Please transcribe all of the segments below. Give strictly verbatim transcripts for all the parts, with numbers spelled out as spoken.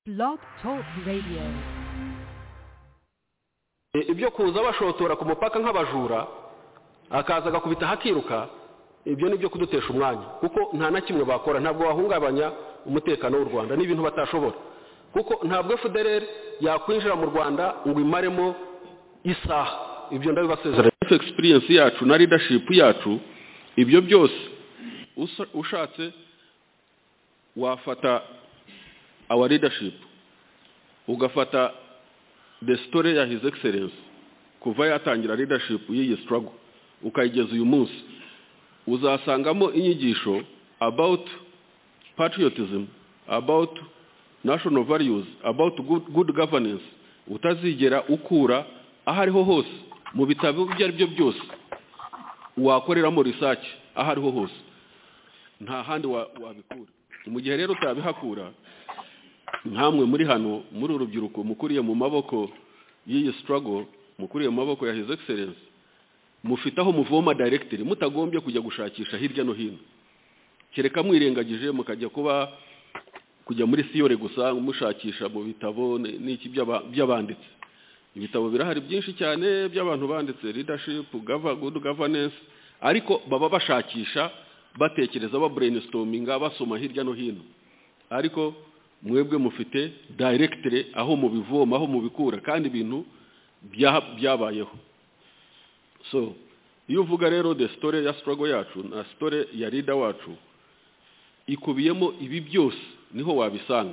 Blog Talk Radio. Ibyo kuza bashotora ku mupaka nk'abajura akaza agakubita hakiruka, ibyo nibyo kudutesha umwanya, kuko nta na kimwe bakora, ntabwo bahungabanya umutekano w'u Rwanda, n'ibintu batashobora, kuko ntabwo F D L R yakwinjira mu Rwanda ngo imaremo isaha. Ibyo ndabibasezeranya. Experience yacu na leadership yacu, ibyo byose ushatse wafata our leadership ugafata the story ya his excellence kuva yatangira leadership y'iyi struggle ukayigeza uyu munsi, uzasangamo inyigisho about patriotism, about national values, about good, good governance utazigera ukura ahariho hose mu bitabo ibyo ari byo byose wakoreramo research ahariho hose, nta handi wabikura. Mu gihe rero utabihakura, nkamwe muri hano muri urubyiruko mukuriye mu maboko y'iyi struggle, mukuriye mu maboko ya his excellence, mufitaho muvoma directly, mutagombye kujya gushakisha hirya no hino, kereka mwirengagije mukajya kuba kujya muri siyore gusa mushakisha mu bitabo n'iki by'abanditse. Ibitabo birahari byinshi cyane by'abantu banditse leadership, good governance, ariko baba bashakisha batekereza ba brainstorminga basoma hirya no hino, ariko mwebwe mufite directly aho mubivoma aho mubikura kandi ibintu byabayeho. So iyo uvuga rero the story ya struggle yacu na story ya leader wacu ikubiyemo ibi byose, niho wabisanga.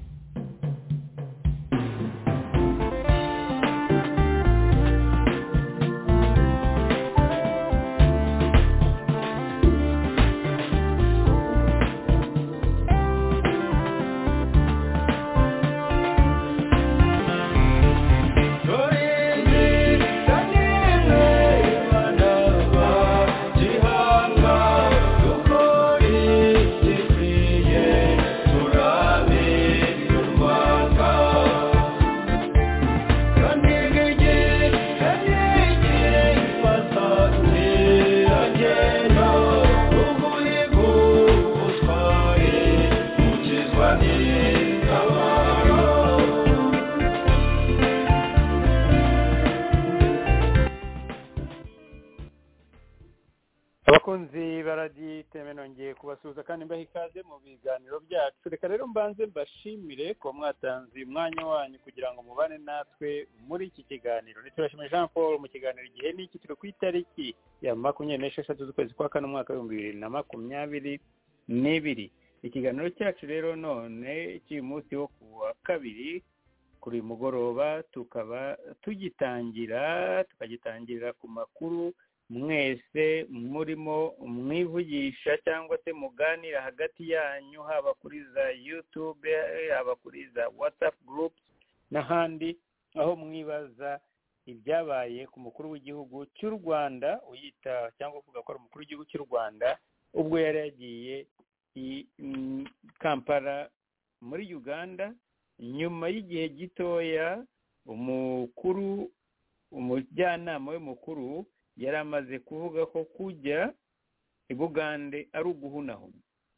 Abakunzi baradi temenongeye kubasuhuza kandi mbaha ikaze mu biganiro byacu. Reka rero mbanze mbashimire ko mwatanze umwanya wanyu kugira ngo mubane natwe muri iki kiganiro. Niturashimira Jean Paul mu kiganiro igihe n'iki turi ku itariki ya makumyabiri n'esheshatu z'ukwezi kwa kane umwaka w'ibihumbi bibiri na makumyabiri n'ibiri. Ikiganiro cyacu rero none cy'uyu munsi wo ku wa kabiri kuri mugoroba tukaba tugitangira tukagitangirira ku makuru mwese murimo mwivugisha cyangwa se muganira hagati yanyu, haba kuri za YouTube, haba kuri za WhatsApp groups n'ahandi, aho mwibaza ibyabaye ku mukuru w'igihugu cy'u Rwanda, uyita cyangwa kuvuga ko ari umukuru w'igihugu cy'u Rwanda ubwo yari yagiye i Kampala muri Uganda. Nyuma y'igihe gitoya umukuru umujyanama we mukuru yari amaze kuvuga ko kujya i Bugande ari uguhunahuna,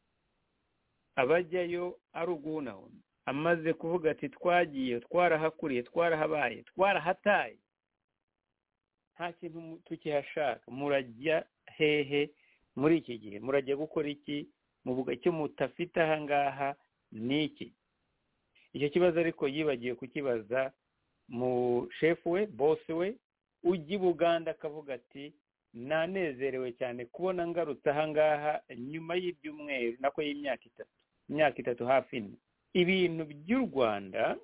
abajyayo ari uguhunahuna. Amaze kuvuga ati twagiye, twarahakuriye, twarahabaye, twarahataye, nta kintu tukihashaka, murajya hehe muri iki gihe? Murajya gukora iki? Muvuga icyo mutafite aha ngaha ni iki? Icyo kibazo ariko yibagiye kukibaza mu chef we, boss we ujya i Buganda, akavuga ati nanezerewe cyane kubona ngarutse aha ngaha nyuma y'ibyumweru nako y'imyaka itatu imyaka itatu hafi ine. Ibintu by'u Rwanda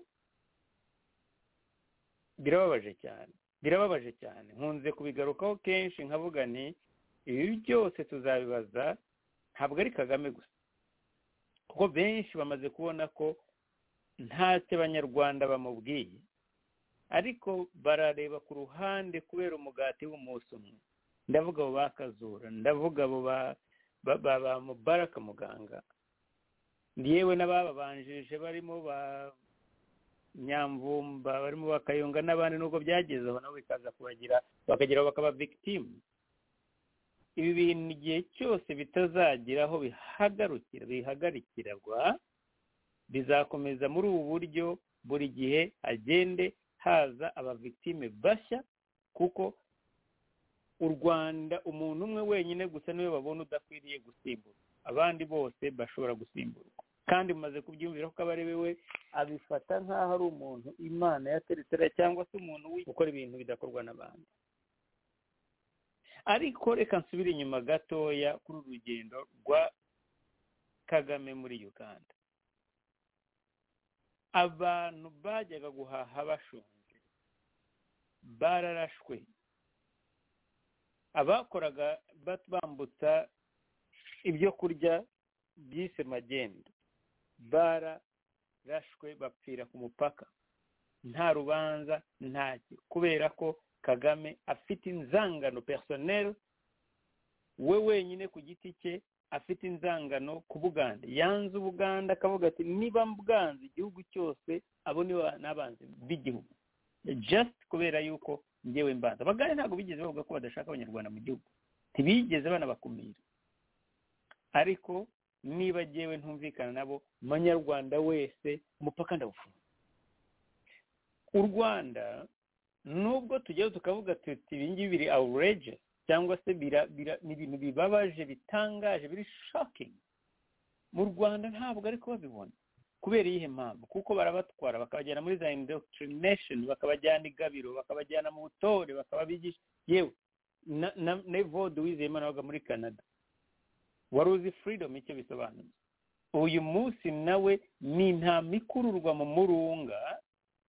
birababaje cyane birababaje cyane nkunze kubigarukaho kenshi nkavuga ni ibi byose tuzabibaza ntabwo ari Kagame gusa, kuko benshi bamaze kubona ko ntacyo abanyarwanda bamubwiye, ariko barareba ku ruhande kubera umugati w'umunsi umwe. Ndavuga abo bakazura, ndavuga abo ba ba Mubaraka Muganga, yewe n'ababanjije barimo ba Nyamvumba, barimo bakayunga n'abandi, nubwo byagezeho nabo bikaza kubagira bakagira bakaba victim. Ibi bintu igihe cyose bitazagiraho bihagarukira bihagarikirwa bizakomeza muri ubu buryo buri gihe agende haza abavictime bashya, kuko u Rwanda umuntu umwe wenyine gusa niwe babona udakwiriye gusimbura, abandi bose bashobora gusimburwa. Kandi mumaze kubyumvira ko aba ari we abifata nk'aho ari umuntu Imana yateretsera cyangwa se umuntu ukora ibintu bidakorwa n'abandi. Ariko reka nsubire inyuma gatoya kuri uru rugendo rwa Kagame muri Uganda. Abantu bajyaga guhaha bashonje bararashwe, abakoraga bambutsa ibyo kurya byise magendo bararashwe bapfira ku mupaka, nta rubanza ntaki, kubera ko Kagame afite inzangano personnel we wenyine ku giti cye, afite inzangano ku Buganda, yanze Ubuganda akavuga ati niba mbwanze igihugu cyose abo ni n'abanzi b'igihugu, just kubera yuko ngewe mbanza. Abagande ntabwo bigeze bavuga ko badashaka abanyarwanda mu gihugu, ntibigeze banabakumira, ariko niba ngewe ntumvikana nabo, umunyarwanda wese umupaka ndawufunga. U Rwanda nubwo tujyaho tukavuga tuti ibi ngibi biri outrageous cyangwa se bira ni ibintu bibabaje bitangaje biri shocking, mu Rwanda ntabwo ariko babibona. Kubera iyihe mpamvu? Kuko barabatwara bakabajyana muri za indoctrination, bakabajyana igabiro, bakabajyana mu butore, bakababigisha. Yewe na Nevode Uwizeyimana waga muri Canada, wari uzi freedom icyo bisobanuye. Uyu munsi nawe ni nta mikururwa mu murunga,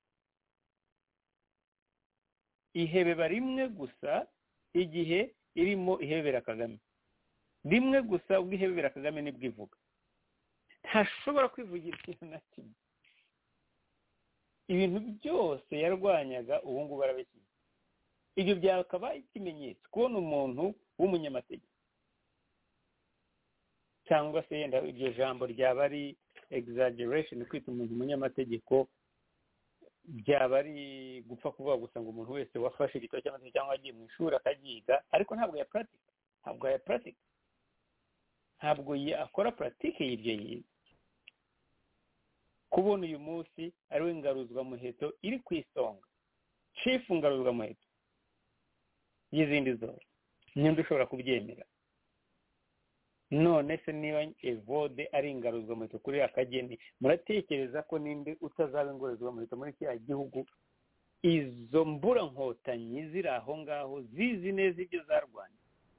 ihebeba rimwe gusa igihe irimo ihebera Kagame, rimwe gusa ubwo ihebera Kagame nibwo ivuga, ntashobora kwivugira ikintu na kimwe. Ibintu byose yarwanyaga ubu ngubu arabishyize. Ibyo byakaba ikimenyetso kubona umuntu w'umunyamategeko, cyangwa se yenda iryo jambo ryaba ari exaggeration, kwita umuntu umunyamategeko byaba ari gupfa kuvuga gusa ngo umuntu wese wafashe igitabo cy'amategeko cyangwa agiye mu ishuri akagiga, ariko ntabwo ya practice, ntabwo ya practice, ntabwo akora practice y'ibyo yize. Kubona uyu munsi ari we ngaruzwa muheto iri ku isonga, chief ngaruzwa muheto y'izindi zose, ninde ushobora kubyemera? None se niba Evode ari ingaruzwa muheto kuri Akageni, muratekereza ko ninde utazaba ingaruzwa muheto muri kiriya gihugu? Izo mbura nkotanyi ziri aho ngaho zizi neza ibyo zarwanya,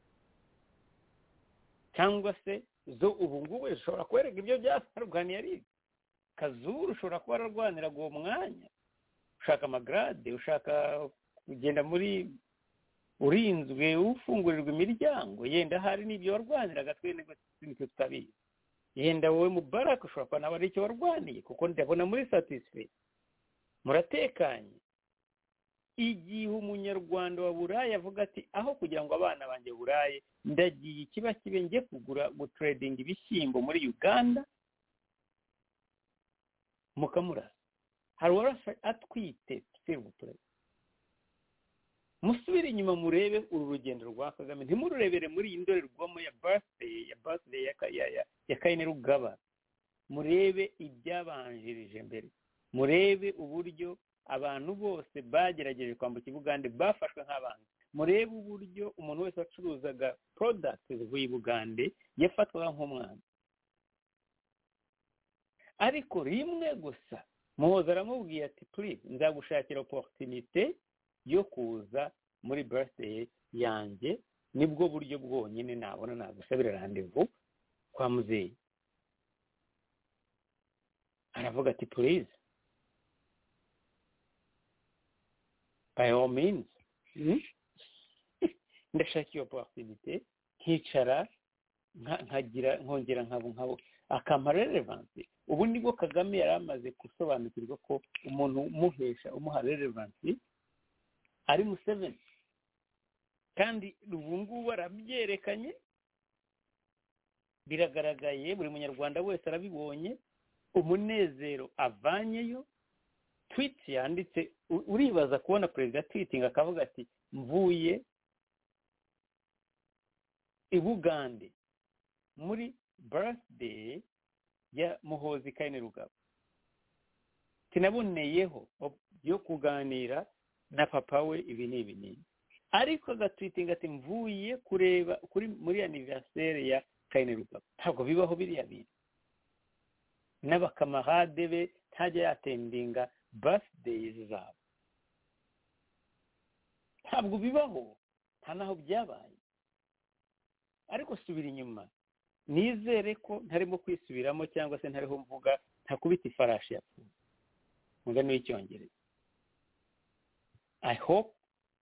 cyangwa se zo ubu ngubu zishobora kwereka ibyo byarwaniye ari Kazuru ushobora kuba ararwaniraga uwo mwanya, ushaka amagrade, ushaka kugenda muri urinzwe ufungurirwa imiryango, yenda hari n'ibyo warwaniraga twene nitwe tutabizi. Yenda wowe Mubarak ushobora kuba nawe ari icyo warwaniye, kuko ndabona muri satisfait muratekanye. Igihe umunyarwanda wa Burayi avuga ati aho kugira ngo abana banjye Burayi ndagiye ikiba kibe nge kugura gutrading ibishyimbo muri Uganda, mukamurasa. Hari warasa atwite sirubutore. Musubire inyuma murebe uru rugendo rwa Kagame, ntimururebere muri iyi ndorerwamo ya birthday ya birthday ya ya, ya, ya Kainerugaba. Murebe ibyabanjirije mbere, murebe uburyo abantu bose bagerageje kwambuka Bugande bafashwe nk'abantu, murebe uburyo umuntu wese wacuruzaga products z'ubuyi Bugande yafatwaga nk'umwana. Ariko rimwe gusa Muhoza aramubwiye ati please nzagushakira opportunité yo kuza muri birthday yanjye, nibwo buryo bwonyine nabona nagusabira rendezvous kwa muzeyi. Aravuga ati please by all means, ndashaka iyo opportunité, nkicara nkagira nkongera nkabo nkabo akamara relevance. Ubu nibwo Kagame yari amaze gusobanukirwa ko umuntu umuhesha umuha relevance ari Museveni, kandi ubu ngubu arabyerekanye, biragaragaye, buri munyarwanda wese arabibonye, umunezero avanyeyo. Tweet yanditse, uribaza kubona perezida tweeting akavuga ati mvuye i Bugande muri birthday ya Muhozi Kainerugaba. tinaboneyeho yo kuganira na papa we ibi n'ibi n'ibi ariko agatwitinga ati mvuye kureba kuri muri anniversaire ya Kainerugaba. Ntabwo bibaho biriya bintu. N'abakamarade be ntajya yatendinga birthdays zabo. Ntabwo bibaho, nta naho byabaye. Ariko subira inyuma, nizere ko ntarimo kwisubiramo cyangwa se ntariho mvuga ntakubita ifarashi yapfuye. Mugani w'icyongereza. I hope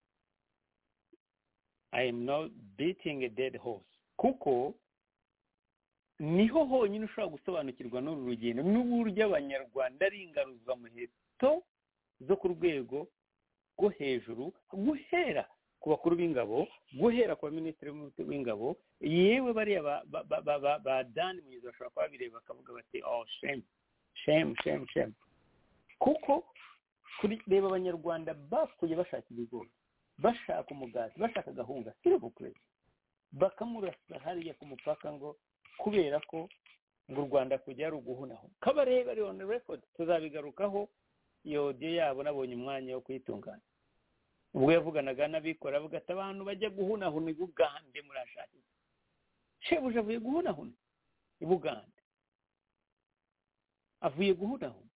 I am not beating a dead horse. Kuko niho honyine ushobora gusobanukirwa n'uru rugendo n'uburyo abanyarwanda ari ingaruzwa muheto zo ku rwego rwo hejuru, guhera ku bakuru b'ingabo, guhera ku baminisitiri w'ingabo, yewe bariya ba ba ba ba, ba Dan Munyuza bashobora kuba bireba bakavuga bati oh shame shame shame shame. Kuko kuri reba abanyarwanda bapfuye bashaka ibigori, bashaka umugati, bashaka gahunga sirubukwe, bakamurasa hariya ku mupaka ngo kubera ko ngo u Rwanda kujya ari uguhunaho. Kabarebe ari on record, tuzabigarukaho iyo audio yabo nabonye umwanya wo kwitunganya. Ubwo yavuganaga n'abikora avuga ati abantu bajya guhunahuna i Bugande murashaka. Shebuja avuye guhunahuna i Bugande. Avuye guhunahuna.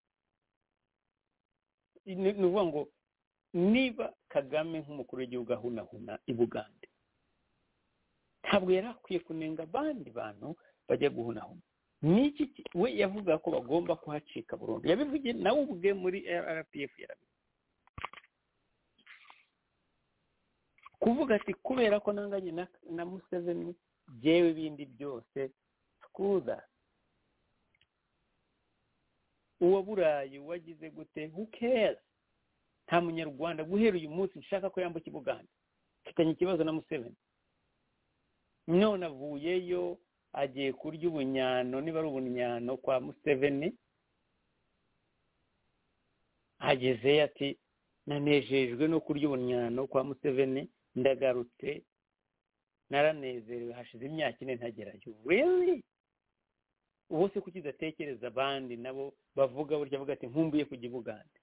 Ni uvuga ngo niba Kagame nk'umukuru w'igihugu ahunahuna i Bugande, ntabwo yari akwiye kunenga abandi bantu bajya guhunahuna. Niki we yavuga ko bagomba kuhacika burundu. Yabivugiye nawe ubwe muri R P F yarabi. Kuvuga ati kubera ko nanganye na, na Museveni jewe bindi byose skuda. Uwa Burayi wagize gute, who cares? Nta munyarwanda guhera uyu munsi nshaka ko yambuka i Bugande. Kitanye ikibazo na Museveni. None avuyeyo agiye kurya ubunyano, niba ari ubunyano kwa Museveni. Ageze ati nanejejwe no kurya ubunyano kwa Museveni, ndagarutse naranezerewe hashize imyaka ine ntagerayo. Really? Ubu se kuki udatekereza abandi nabo bavuga burya avuga ati nkumbuye kujya i Bugande.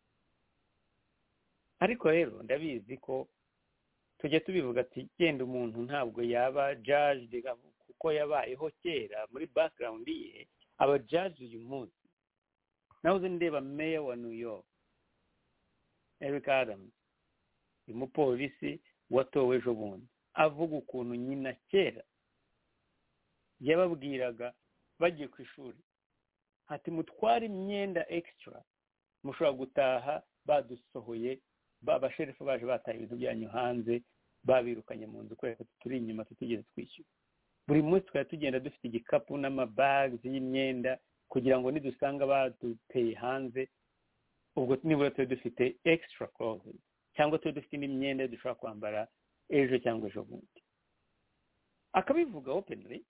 Ariko rero ndabizi ko tujya tubivuga ati genda umuntu ntabwo yaba judged kuko yabayeho kera muri background ye, aba judged uyu munsi. Nahoze ndeba mayor wa New York Eric Adams, umupolisi watowe ejo bundi, avuga ukuntu nyina kera yababwiraga bagiye ku ishuri ati mutware imyenda extra mushobora gutaha badusohoye, abasherifu baje bataye ibintu byanyu hanze babirukanye mu nzu kubera turi inyuma tutigeze twishyura. Buri munsi twari tugenda dufite igikapu n'amabags y'imyenda kugira ngo nidusanga baduteye hanze ubwo nibura turi dufite extra clothing cyangwa turi dufite n'imyenda dushobora kwambara ejo cyangwa ejo bundi. Akabivuga openly,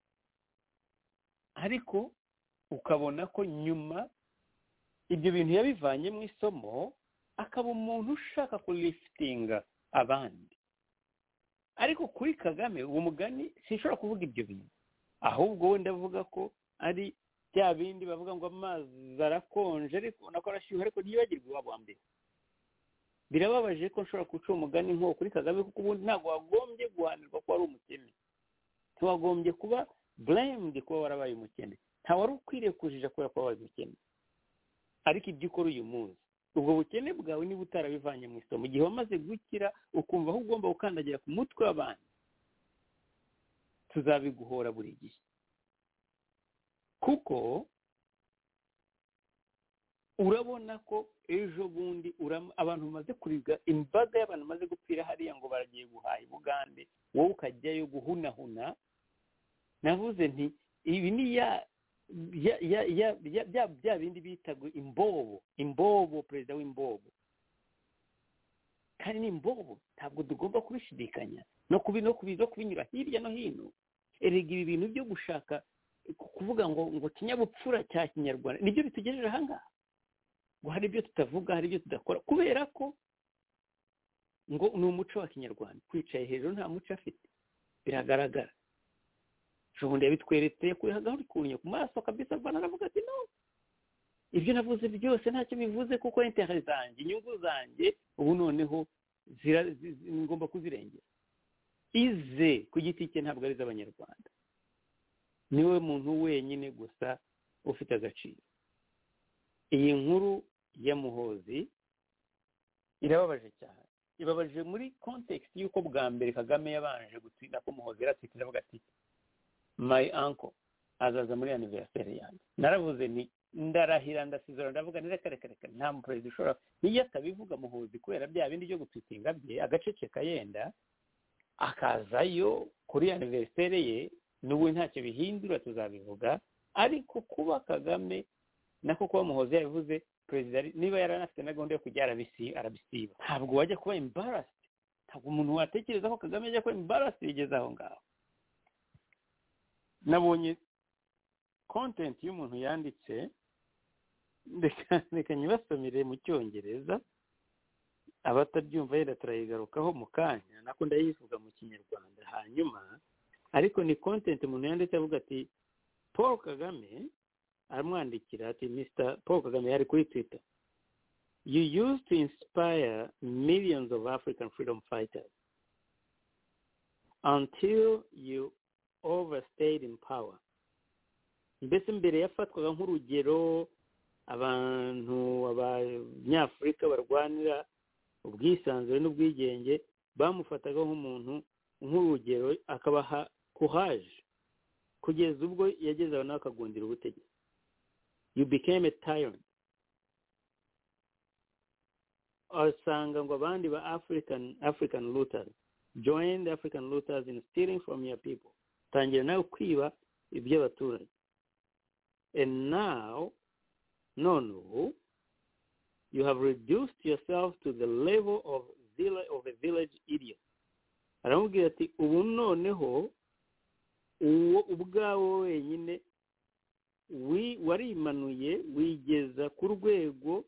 ariko ukabona ko nyuma ibyo bintu yabivanye mu isomo, akaba umuntu ushaka kuliftinga abandi. Ariko kuri Kagame uwo mugani sinshobora kuvuga ibyo bintu, ahubwo we ndavuga ko ari bya bindi bavuga ngo amazi arakonje ariko nako arashyuha ariko ntiyibagirwe iwabo wa mbere. Birababaje ko nshobora guca umugani nko kuri Kagame kuko ubundi ntabwo wagombye guhanirwa ko ari umukene, ntiwagombye kuba blamed kuba warabaye umukene, nta wari ukwiriye kujija kubera ko wabaye umukene. Ariko ibyo ukora uyu munsi, ubwo bukene bwawe niba utarabivanye mu isomo, igihe wamaze gukira ukumva aho ugomba gukandagira ku mutwe w'abandi, tuzabiguhora buri gihe. Kuko urabona ko ejo bundi abantu bamaze kuriga, imbaga y'abantu bamaze gupfira hariya ngo baragiye guhaha i Bugande, wowe ukajyayo guhunahuna. Navuze nti ibi ni ya ya ya ya bya bya bindi bitago imbobo imbobo perezida w'imbobo, kandi ni imbobo, ntabwo tugomba kubishidikanya no kubino kubizo kubinyura hirya no hino. Erega ibi bintu byo gushaka kuvuga ngo ngo kinyabupfura cya Kinyarwanda nibyo bitugejeje ahangaha, ngo hari ibyo tutavuga, hari ibyo tudakora kubera ko ngo ni umuco wa Kinyarwanda. Kwicaye hejuru nta muco afite, biragaragara. Shobundi yabitweretse kuri hagahuri kunye ku maso kabisa, bana aravuga ati no, ibyo navuze byose ntacyo bivuze kuko intere zanjye inyungu zanjye ubu noneho ngomba kuzirengera. Ize ku giti cye ntabwo ari iz'abanyarwanda, niwe muntu wenyine gusa ufite agaciro. Iyi nkuru ya Muhoozi irababaje cyane, ibabaje muri context y'uko bwa mbere Kagame yabanje gutsinda ko Muhoozi yaratwitira avuga ati my uncle azaza muri anniversaire yanjye. Naravuze ni ndarahira ndasizora ndavuga ni reka reka reka nta muperezida ushobora niyo atabivuga Muhoozi kubera bya bindi byo gutwitinga bye agaceceka yenda akazayo kuri anniversaire ye n'ubu ntacyo bihindura tuzabivuga. Ariko kuba Kagame nako kuba Muhoozi yabivuze perezida niba yaranafite na gahunda yo kujya arabisi arabisiba ntabwo wajya kuba embarrassed. Ntabwo umuntu watekereza ko Kagame ajya kuba embarrassed bigeze aho ngaho. Nabonye content y'umuntu yanditse reka reka nyibasomere mu cyongereza abatabyumva yenda turayigarukaho mu kanya nako ndayivuga mu kinyarwanda hanyuma. Ariko ni content umuntu yanditse avuga ati Paul Kagame aramwandikira ati Mister Paul Kagame yari kuri Twitter, you used to inspire millions of African freedom fighters until you overstayed in power. Mbese mbere yafatwaga nk'urugero abantu abanyafurika barwanira ubwisanzure n'ubwigenge bamufataga nk'umuntu nk'urugero akabaha courage kugeza ubwo yageze aho nawe akagundira ubutegetsi. You became a tyrant. Asanga ngo abandi ba African African looters joined African looters in stealing from your people. Tangira nawe kwiba iby'abaturage. And now, no, no, you have reduced yourself to the level of of a village idiot. Aramubwira ati ubu noneho uwo ubwawo wenyine warimanuye wigeza ku rwego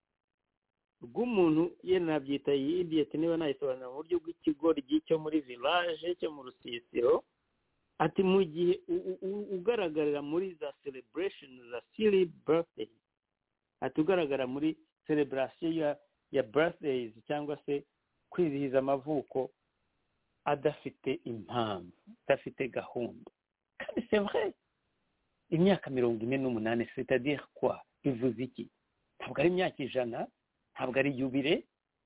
rw'umuntu ye nabyita idiot niba nayisobanura mu buryo bw'ikigoryi cyo muri village cyo mu rusisiro. Ati mu gihe ugaragarira muri za celebration za silly birthday, ati ugaragara muri celebration ya ya birthdays cyangwa se kwizihiza amavuko adafite impamvu adafite gahunda. Kandi c'est vrai, imyaka mirongo ine n'umunani c'est-à-dire quoi? Bivuze iki? Ntabwo ari imyaka ijana, ntabwo ari yubire,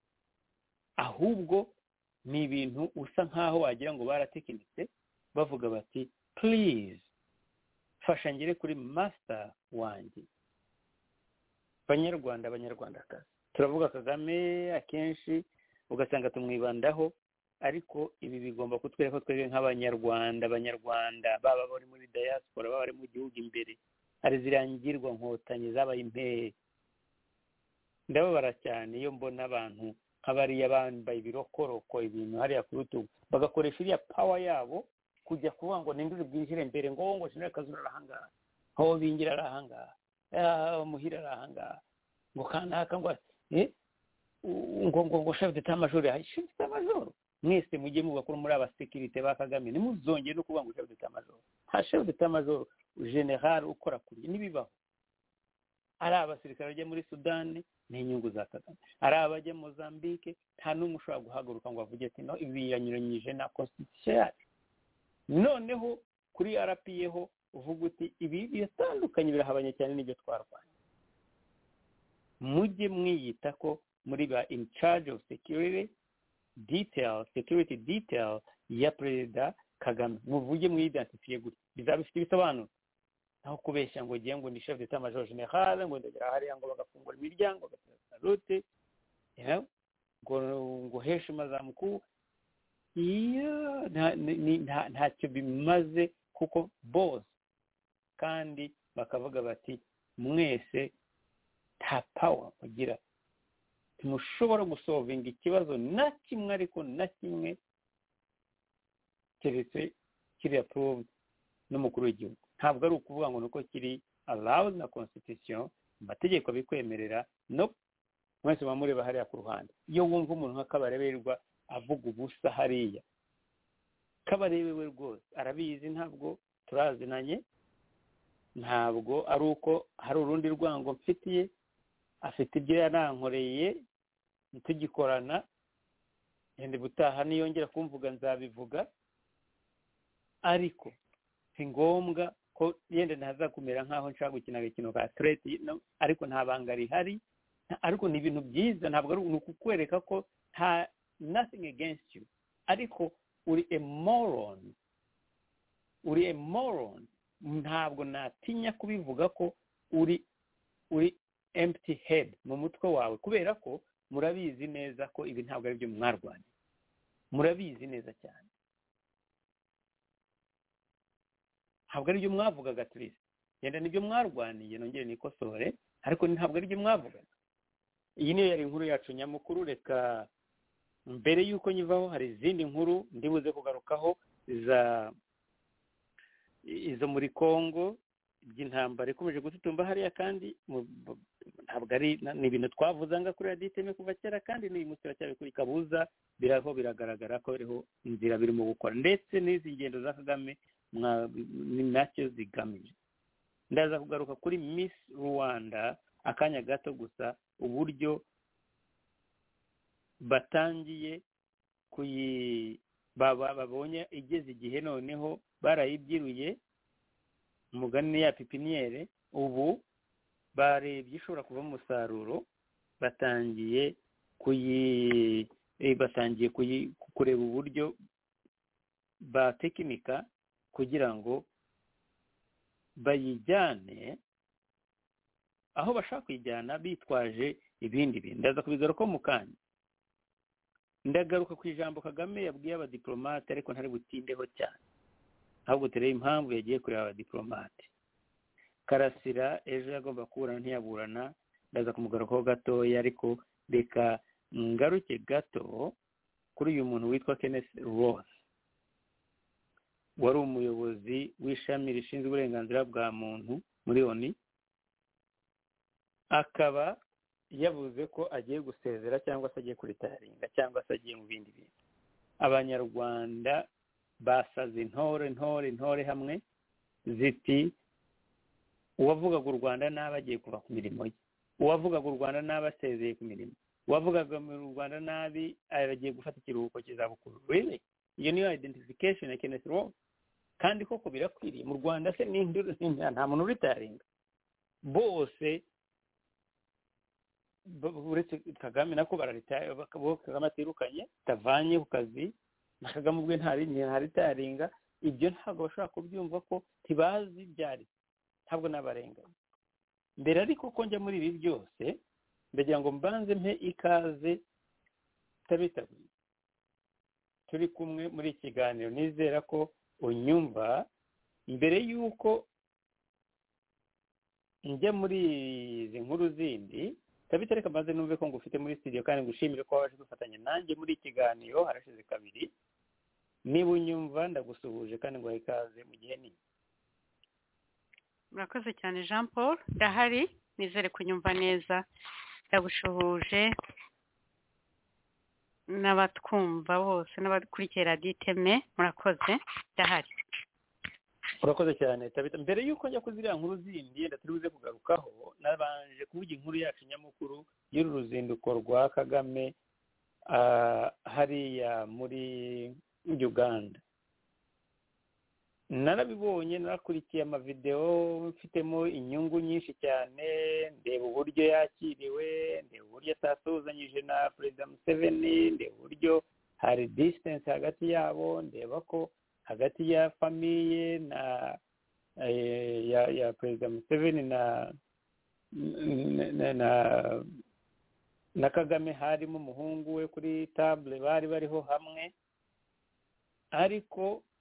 ahubwo ni ibintu usa nkaho wagira ngo baratekinitse bavuga bati please fasha ngere kuri master wanjye. Banyarwanda abanyarwandakazi turavuga Kagame akenshi ugasanga tumwibandaho, ariko ibi bigomba kutwereka ko twebwe nk'abanyarwanda abanyarwanda baba bari muri diaspora baba bari mu gihugu imbere hari zirangirwa nkotanyi zabaye impere. Ndababara cyane iyo mbona abantu nk'abariya bambaye ibirokoroko ibintu hariya ku rutugu bagakoresha iriya power yabo kujya kuvuga ngo ninduri bwinjire mbere ngo ngo Jenerali Kazura arahangaha, aho bingira arahangaha, ah muhira arahangaha, ngo kanaka ngo eh ngo ngo ngo chef d'état major ya chef d'état major mwese mujye mubakuru muri aba security ba Kagame nimuzongeye no kuvuga ngo chef d'état major. Ha chef d'état major general ukora kuri nibibaho. Ari abasirikare bajya muri Sudan ni inyungu za Kagame, ari abajya Mozambique nta n'umwe ushobora guhaguruka ngo avuge ati no ibi yanyuranyije na constitution yacu. Noneho kuri R P A ho uvuga uti ibi bitandukanye birahabanye cyane n'ibyo twarwanya. Mujye mwiyita ko muri ba in charge of security detail security detail ya Perezida Kagame, muvuge mwidentifie gute bizabifite ibisobanuro aho kubeshya ngo giye ngo ni chef d'état major général ngo ndagera hariya ngo bagafungura imiryango bagatsa route ya ngo ngo heshima za mukuru. Iyo nta ntacyo bimaze kuko boss kandi bakavuga bati mwese nta power mugira, tumushobora gusolvinga ikibazo na kimwe ariko na kimwe keretse kiri approved n'umukuru w'igihugu. Ntabwo ari ukuvuga ngo nuko kiri allowed na constitution amategeko bikwemerera no mwese bamureba hariya ku ruhande. Iyo wumva umuntu nk'akabareberwa avuga ubusa hariya Kabarebewe rwose arabizi ntabwo turazinanye ntabwo ari uko hari urundi rwango mfitiye, afite ibyo yarankoreye tugikorana, yenda butaha niyongera kumvuga nzabivuga, ariko si ngombwa ko yenda ntazakumera nk'aho nshaka gukina agakino ka threat, ariko nta banga rihari, ariko ni ibintu byiza, ntabwo ari ukukwereka ko nta nothing against you, ariko uri a moron, uri a moron, ntabwo natinya kubivuga ko uri uri empty head mu mutwe wawe, kubera ko murabizi neza ko ibi ntabwo ari byo mwarwanya, murabizi neza cyane, ntabwo ari byo mwavugaga turisi, yenda nibyo mwarwaniye, nongere nikosore, ariko ntabwo ari byo mwavugaga. Iyi niyo yari inkuru yacu nyamukuru. Reka mbere y'uko nyivaho hari izindi nkuru ndibuze kugarukaho za izo muri Kongo by'intambara ikomeje gututumba hariya, kandi ntabwo ari ni ibintu twavuze nga kuri radiyo iteme kuva kera, kandi n'uyu munsi turacyari kuri Kabuza, biraho biragaragara ko ariho inzira birimo gukora, ndetse n'izi ngendo za Kagame ni nacyo zigamije. Ndaza kugaruka kuri Miss Rwanda akanya gato gusa, uburyo batangiye kuyi baba babonye igeze igihe noneho barayibyiruye umugani ya pipiniere, ubu barebye ishobora kuva umusaruro, batangiye kuyi batangiye kureba uburyo ba tekinika kugira ngo bayijyane aho bashaka kuyijyana bitwaje ibindi bintu. Ndaza kubigaruka mu kanya. Ndagaruka ku ijambo Kagame yabwiye abadiplomate, ariko ntari butindeho cyane, ahubwo turebe impamvu yagiye kureba abadiplomate. Karasira ejo yagomba kuburana ntiyaburana, ndaza kumugarukaho gatoya, ariko reka ngaruke gato kuri uyu muntu witwa Kenneth Ross, wari umuyobozi w'ishami rishinzwe uburenganzira bwa muntu muri O N U, akaba yavuze ko agiye gusezera cyangwa se agiye kuritaringa cyangwa se agiye mu bindi bintu. Abanyarwanda basaze intore intore intore hamwe ziti uwavugaga u Rwanda nabi agiye kuva ku mirimo ye, uwavugaga u Rwanda nabi asezeye ku mirimo, uwavugaga mu Rwanda nabi aragiye gufata ikiruhuko kizabukuru. Really? Iyo niyo identification ya Kenneth Ross, kandi koko birakwiriye. Mu Rwanda se n'induru nta muntu uritaringa, bose uretse Kagame nako bararitaye, Kagame atirukanye tavanye ku kazi, Kagame ubwe ntari ntaritaringa. Ibyo ntabwo bashobora kubyumva ko ntibazi byari, ntabwo n'abarenganya mbere. Ariko ko njya muri ibi byose ndagira ngo mbanze mpe ikaze tabitaguye turi kumwe muri iki kiganiro, nizera ko unyumva. Mbere y'uko njya muri izi nkuru zindi, tabita reka maze numve ko ngufite muri studio, kandi ngushimire ko waje gufatanya nanjye muri iki kiganiro harashize kabiri. Niba unyumva ndagusuhuje kandi ngo ikaze mu gihe ni. Murakoze cyane Jean Paul, ndahari, nizere kunyumva neza. Ndagushuhuje n'abatwumva bose n'abakurikira radiyo iteme, murakoze, ndahari. Urakoze cyane Tabita. Mbere y'uko njya kuziriya nkuru zindi ndaturibuze kugarukaho, nabanje kuvuga inkuru yacu nyamukuru y'uru ruzinduko rwa Kagame hariya muri Uganda. Narabibonye, narakurikiye amavideo, mfitemo inyungu nyinshi cyane, ndeba uburyo yakiriwe, ndeba uburyo atasuzanyije na Perezida Museveni, ndeba uburyo hari distance hagati yabo, ndeba ko hagati ya famiye na ya ya Perezida Museveni na na na, na Kagame harimo umuhungu we kuri table, bari bariho hamwe. Ariko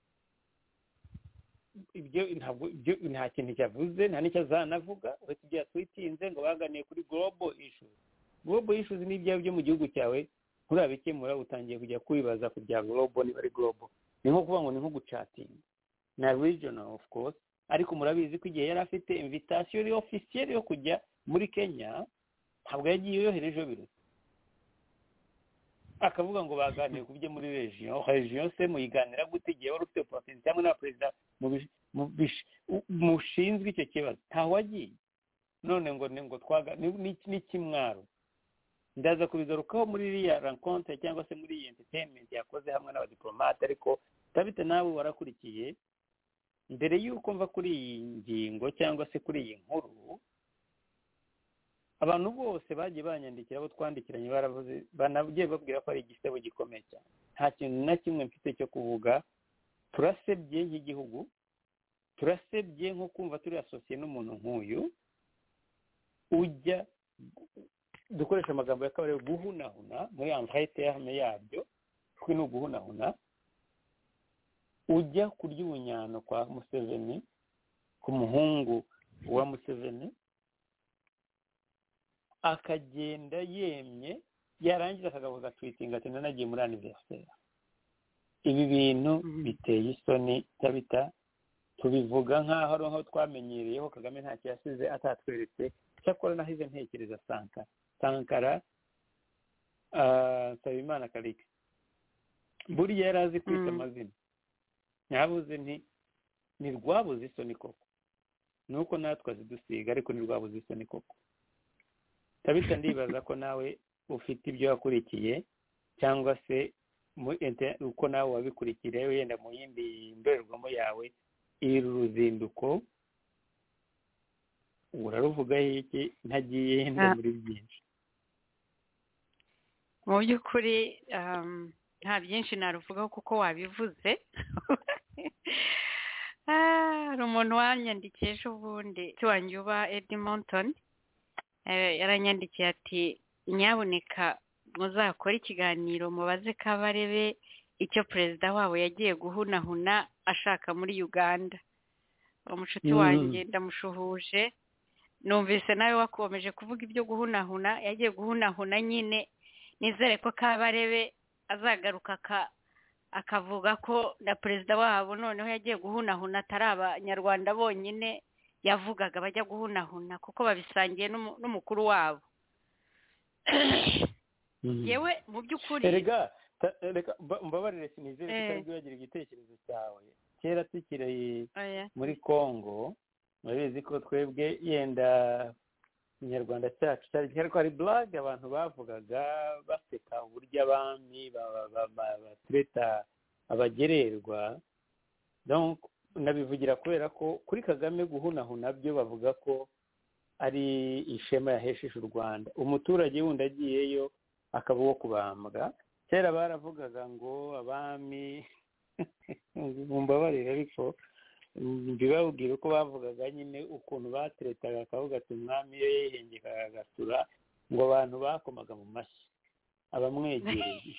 ibyo ntabwo ibyo nta kintu cyavuze, nta nicyo azanavuga, uretse ibyo yatwitinze ngo baganiye kuri global issues. Global issues ni ibyawe byo mu gihugu cyawe, nturabikemura utangiye kujya kwibaza ku bya global. Ni bari global, ni nko kuvuga ngo ni nko gucatinga na regional of course. Ariko murabizi ko igihe yari afite invitation yo officiel yo kujya muri Kenya, ntabwo yagiye yohereje birutse, akavuga ngo baganiye ku byo muri region region se muyiganira gute igihe wari ufite opportunity cyangwa na Perezida mushinzwe icyo kibazo ntawagiye none ngo ngo twaga ni kimwaro ndaza kubigarukaho muri iriya rencontre cyangwa se muri iyi entertainment yakoze hamwe n'abadiplomate ariko tabite nawe warakurikiye mbere y'uko mva kuri iyi ngingo cyangwa se kuri iyi nkuru abantu bose bagiye banyandikira abo twandikiranye baravuze banagiye babwira ko ari igisebo gikomeye cyane nta kintu na kimwe mfite cyo kuvuga turasebye nk'igihugu turasebye nko kumva turi asosiye n'umuntu nk'uyu ujya dukoresha amagambo ya kabari guhunahuna muri amfayite yahame yabyo twe no guhunahuna ujya kurya ubunyano kwa Museveni ku muhungu wa Museveni akagenda yemye yarangiza akagavuga tweeting ati nanagiye muri anniversaire ibi bintu biteye isoni tabita tubivuga nk'aho ari aho twamenyereyeho Kagame nta cyasize atatweretse cyakora nahize ntekereza Sankara Sankara uh, Sabimana Karike buriya yarazi kwita amazina nyabuze nti ni rwabuze isoni koko nuko natwe azidusiga ariko ni rwabuze isoni koko tabita ndibaza ko nawe ufite ibyo wakurikiye cyangwa se uko nawe wabikurikiriye wenda mu yindi ndorerwamo yawe iri ruzinduko uraruvuga iki ntagiye henda muri byinshi mu by'ukuri nta byinshi naruvugaho kuko wabivuze hari umuntu wanyandikiye ejo bundi wanjye uba Edmonton yaranyandikiye ati nyaboneka muzakora ikiganiro mubaze Kabarebe icyo perezida wabo yagiye guhunahuna ashaka muri Uganda umucuti wanjye ndamushuhuje numvise nawe wakomeje kuvuga ibyo guhunahuna yagiye guhunahuna nyine nizere ko Kabarebe azagaruka akavuga ko na perezida wabo noneho yagiye guhunahuna atari abanyarwanda bonyine yavugaga bajya guhunahuna kuko babisangiye n'umukuru wabo yewe mu by'ukuri rega reka mbabarire sinizere ko utari bwagira igitekerezo cyawe kera tukiri muri Congo murabizi ko twebwe yenda inyarwanda cyacu cyari ko ari blague abantu bavugaga baseka uburyo abami batreta abagererwa donc nabivugira kubera ko kuri Kagame guhunahuna byo bavuga ko ari ishema yahesheje u Rwanda umuturage wundi agiyeyo akaba wo kubambwa kera baravugaga ngo abami mumbabarire ariko mbibabwira uko bavugaga nyine ukuntu batretaga akavuga ati umwami iyo yihengekaga agatura ngo abantu bakomaga mu mashyi abamwegereye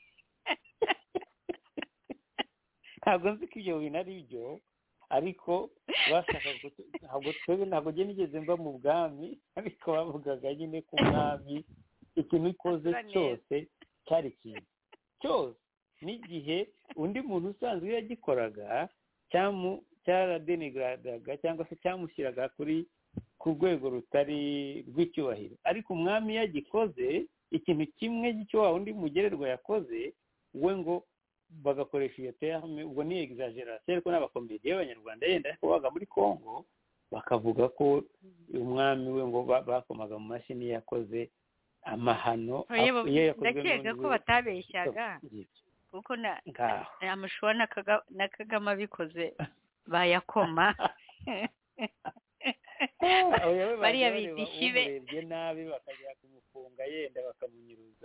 ntabwo nzi ko ibyo bintu ari byo ariko bashaka ntabwo twebwe ntabwo njye nigeze mva mu bwami ariko bavugaga nyine ko umwami ikintu ikoze cyose cyari ikintu cyose n'igihe undi muntu usanzwe yagikoraga cyaradenigradaga cyangwa se cyamushyiraga kuri ku rwego rutari rw'icyubahiro ariko umwami yagikoze ikintu kimwe gicyo wa undi mugererwa yakoze we ngo bagakoresha iyo terme ubwo ni exaggeration ariko n'abakomediye b'abanyarwanda yenda ariko baga muri Congo bakavuga ko umwami we ngo bakomaga mu mashini yakoze amahano ndakeka ko batabeshyaga kuko na amushuwa na Kagame abikoze bayakoma bariya bita ishibe nabi bakajya kumufunga yenda bakamunyuruza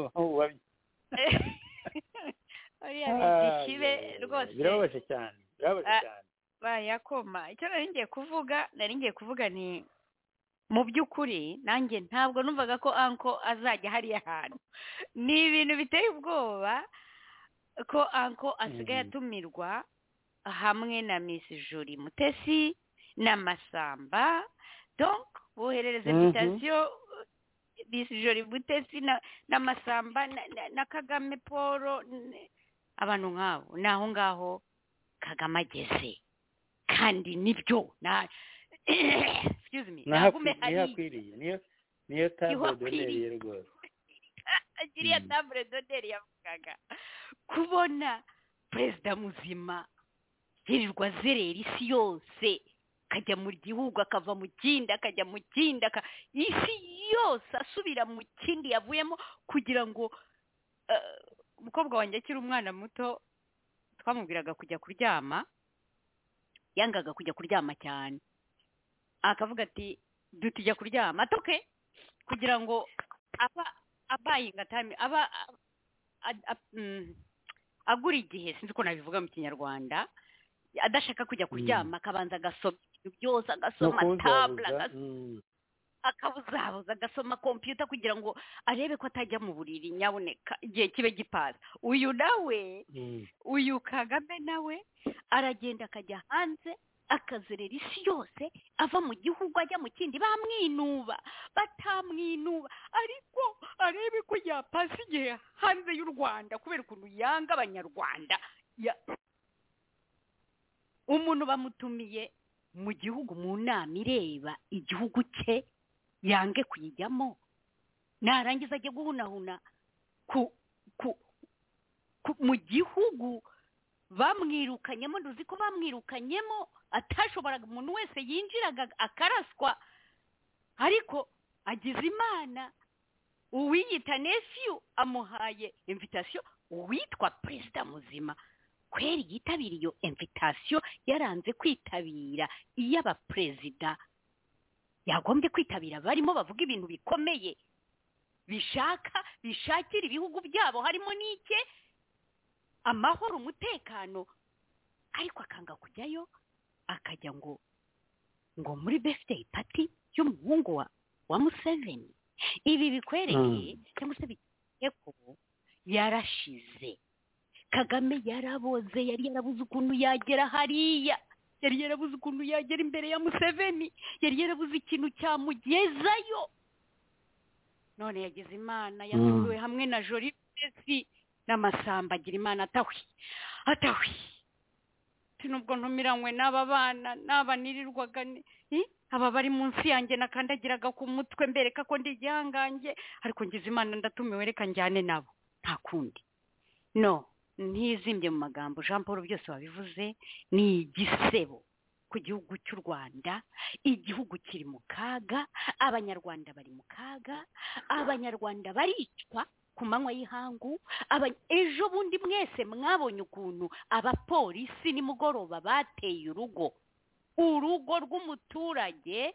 bariya bita ishibe rwose birababaje cyane birababaje cyane bayakoma icyo nari ngiye kuvuga nari ngiye kuvuga ni mu by'ukuri nanjye ntabwo numvaga ko anko azajya hariya hantu ni ibintu biteye ubwoba ko anko asigaye atumirwa hamwe na Miss Jolie Mutesi na Masamba donc boherereza invitation Miss Jolie Mutesi na, na Masamba na, na, na Kagame Paul abantu nk'abo naho ngaho Kagame ageze kandi nibyo na excuse me nagume hari niyo niyo table d'honneur rwose agiriya table d'honneur yavugaga kubona perezida muzima yirirwa zerera isi yose, akajya mu gihugu akava mu kindi akajya mu kindi isi yose asubira mu kindi yavuyemo, kugira ngo umukobwa wanjye akiri umwana muto twamubwiraga kujya kuryama, yangaga kujya kuryama cyane, akavuga ati dutijya kuryama atoke, kugira ngo aba abaye ngatami aba agura igihe, sinzi ko nabivuga mu kinyarwanda, adashaka kujya kuryama akabanza agasoma ibintu byose, agasoma tabla, akabuzabuza, agasoma kompiyuta kugira ngo arebe ko atajya mu buriri nyaboneka igihe kibe gipasa. Uyu nawe uyu Kagame nawe aragenda akajya hanze akazerera isi yose, ava mu gihugu ajya mu kindi, bamwinuba batamwinuba, ariko arebe ko yapasa igihe hanze y'u Rwanda kubera ukuntu yanga abanyarwanda. Umuntu bamutumiye mu gihugu mu nama ireba igihugu cye, yange kuyijyamo, narangiza ajye guhunahuna ku ku mu gihugu bamwirukanyemo. Nduzi ko bamwirukanyemo atashoboraga, umuntu wese yinjiraga akaraswa, ariko agize Imana uwiyita nephew amuhaye invitation, uwitwa perezida muzima kweri yitabiriye iyo invitation, yaranze kwitabira iyo abaperezida yagombye kwitabira barimo bavuga ibintu bikomeye bishaka bishakira ibihugu byabo harimo n'ike amahoro umutekano, ariko akanga kujyayo, akajya ngo ngo muri birthday party y'umuhungu wa wa Museveni. Ibi bikwereye cyangwa se bikeye ko yarashize. Kagame yaraboze, yari yarabuze ukuntu yagera hariya, yari yarabuze ukuntu yagera imbere ya Museveni, yari yarabuze ikintu cyamugezayo. None yagize Imana, yasubiwe hamwe na Jolie n'amasamba, agira Imana atahwi atahwi. Tinubwo ntumiranywe n'aba bana n'aba nirirwaga, aba bari munsi yanjye nakandagiraga ku mutwe mbereka ko ndi igihangange, ariko ngize Imana ndatumiwe, reka njyane nabo, nta kundi. No, ntizimbye mu magambo, Jean Paul byose wabivuze, ni igisebo ku gihugu cy'u Rwanda. Igihugu kiri mu kaga, abanyarwanda bari mu kaga, abanyarwanda baricwa ku manywa y'ihangu. Ejo bundi mwese mwabonye ukuntu abapolisi nimugoroba bateye urugo urugo rw'umuturage,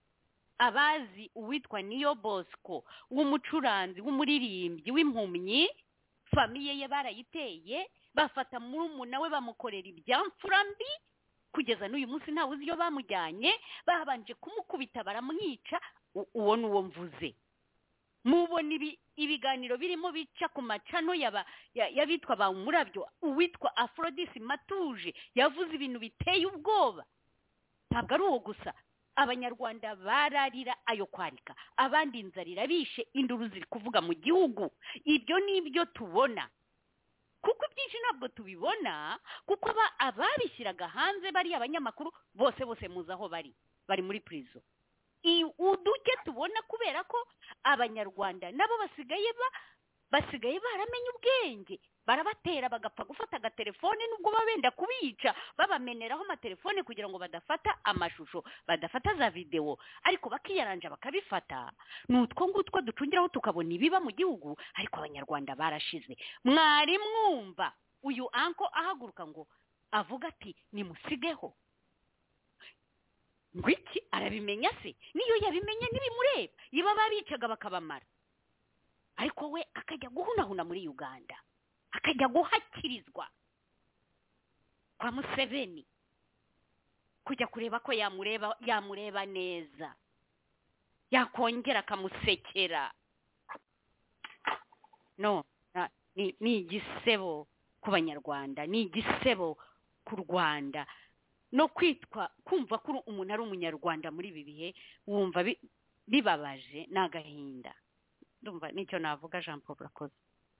abazi uwitwa Niyo Bosco w'umucuranzi w'umuririmbyi w'impumyi, famiye ye barayiteye, bafata murumuna we bamukorera ibyamfura mbi, kugeza n'uyu munsi ntawe uzi iyo bamujyanye, babanje kumukubita baramwica. Uwo ni uwo mvuze. Mubona ibi ibiganiro birimo bica ku macano y'abitwa ba Umurabyo, uwitwa Aphrodis Matuje yavuze ibintu biteye ubwoba. Ntabwo ari uwo gusa, abanyarwanda bararira ayo kwarika, abandi inzarira bishe, induru ziri kuvuga mu gihugu. Ibyo nibyo tubona, kuko byinshi ntabwo tubibona, kuko ababishyiraga hanze bari abanyamakuru bose bose muzi aho bari bari muri prison. Uduke tubona kubera ko abanyarwanda nabo basigaye ba basigaye baramenye ubwenge, barabatera bagapfa gufata agatelefone nubwo babenda kubica, babameneraho amatelefone kugira ngo badafata amashusho, badafata za video, ariko bakiyaranja bakabifata. Nutwo ngutwo ducungiraho tukabona ibiba mu gihugu, ariko abanyarwanda barashize. Mwari mwumva uyu anko ahaguruka ngo avuga ati nimusigeho ngwiki, arabimenya se? Niyo yabimenya ntibimureba, yiba babicaga bakabamara, ariko we akajya guhunahuna muri Uganda, akajya guhakirizwa kwa Museveni, kujya kureba ko yamureba yamureba neza, yakongera akamusekera. No, ni ni igisebo ku banyarwanda, ni igisebo ku Rwanda. No kwitwa kumva ko umuntu ari umunyarwanda muri ibi bihe, wumva bibabaje n'agahinda. Ndumva nicyo navuga. Jean Paul Rakoze.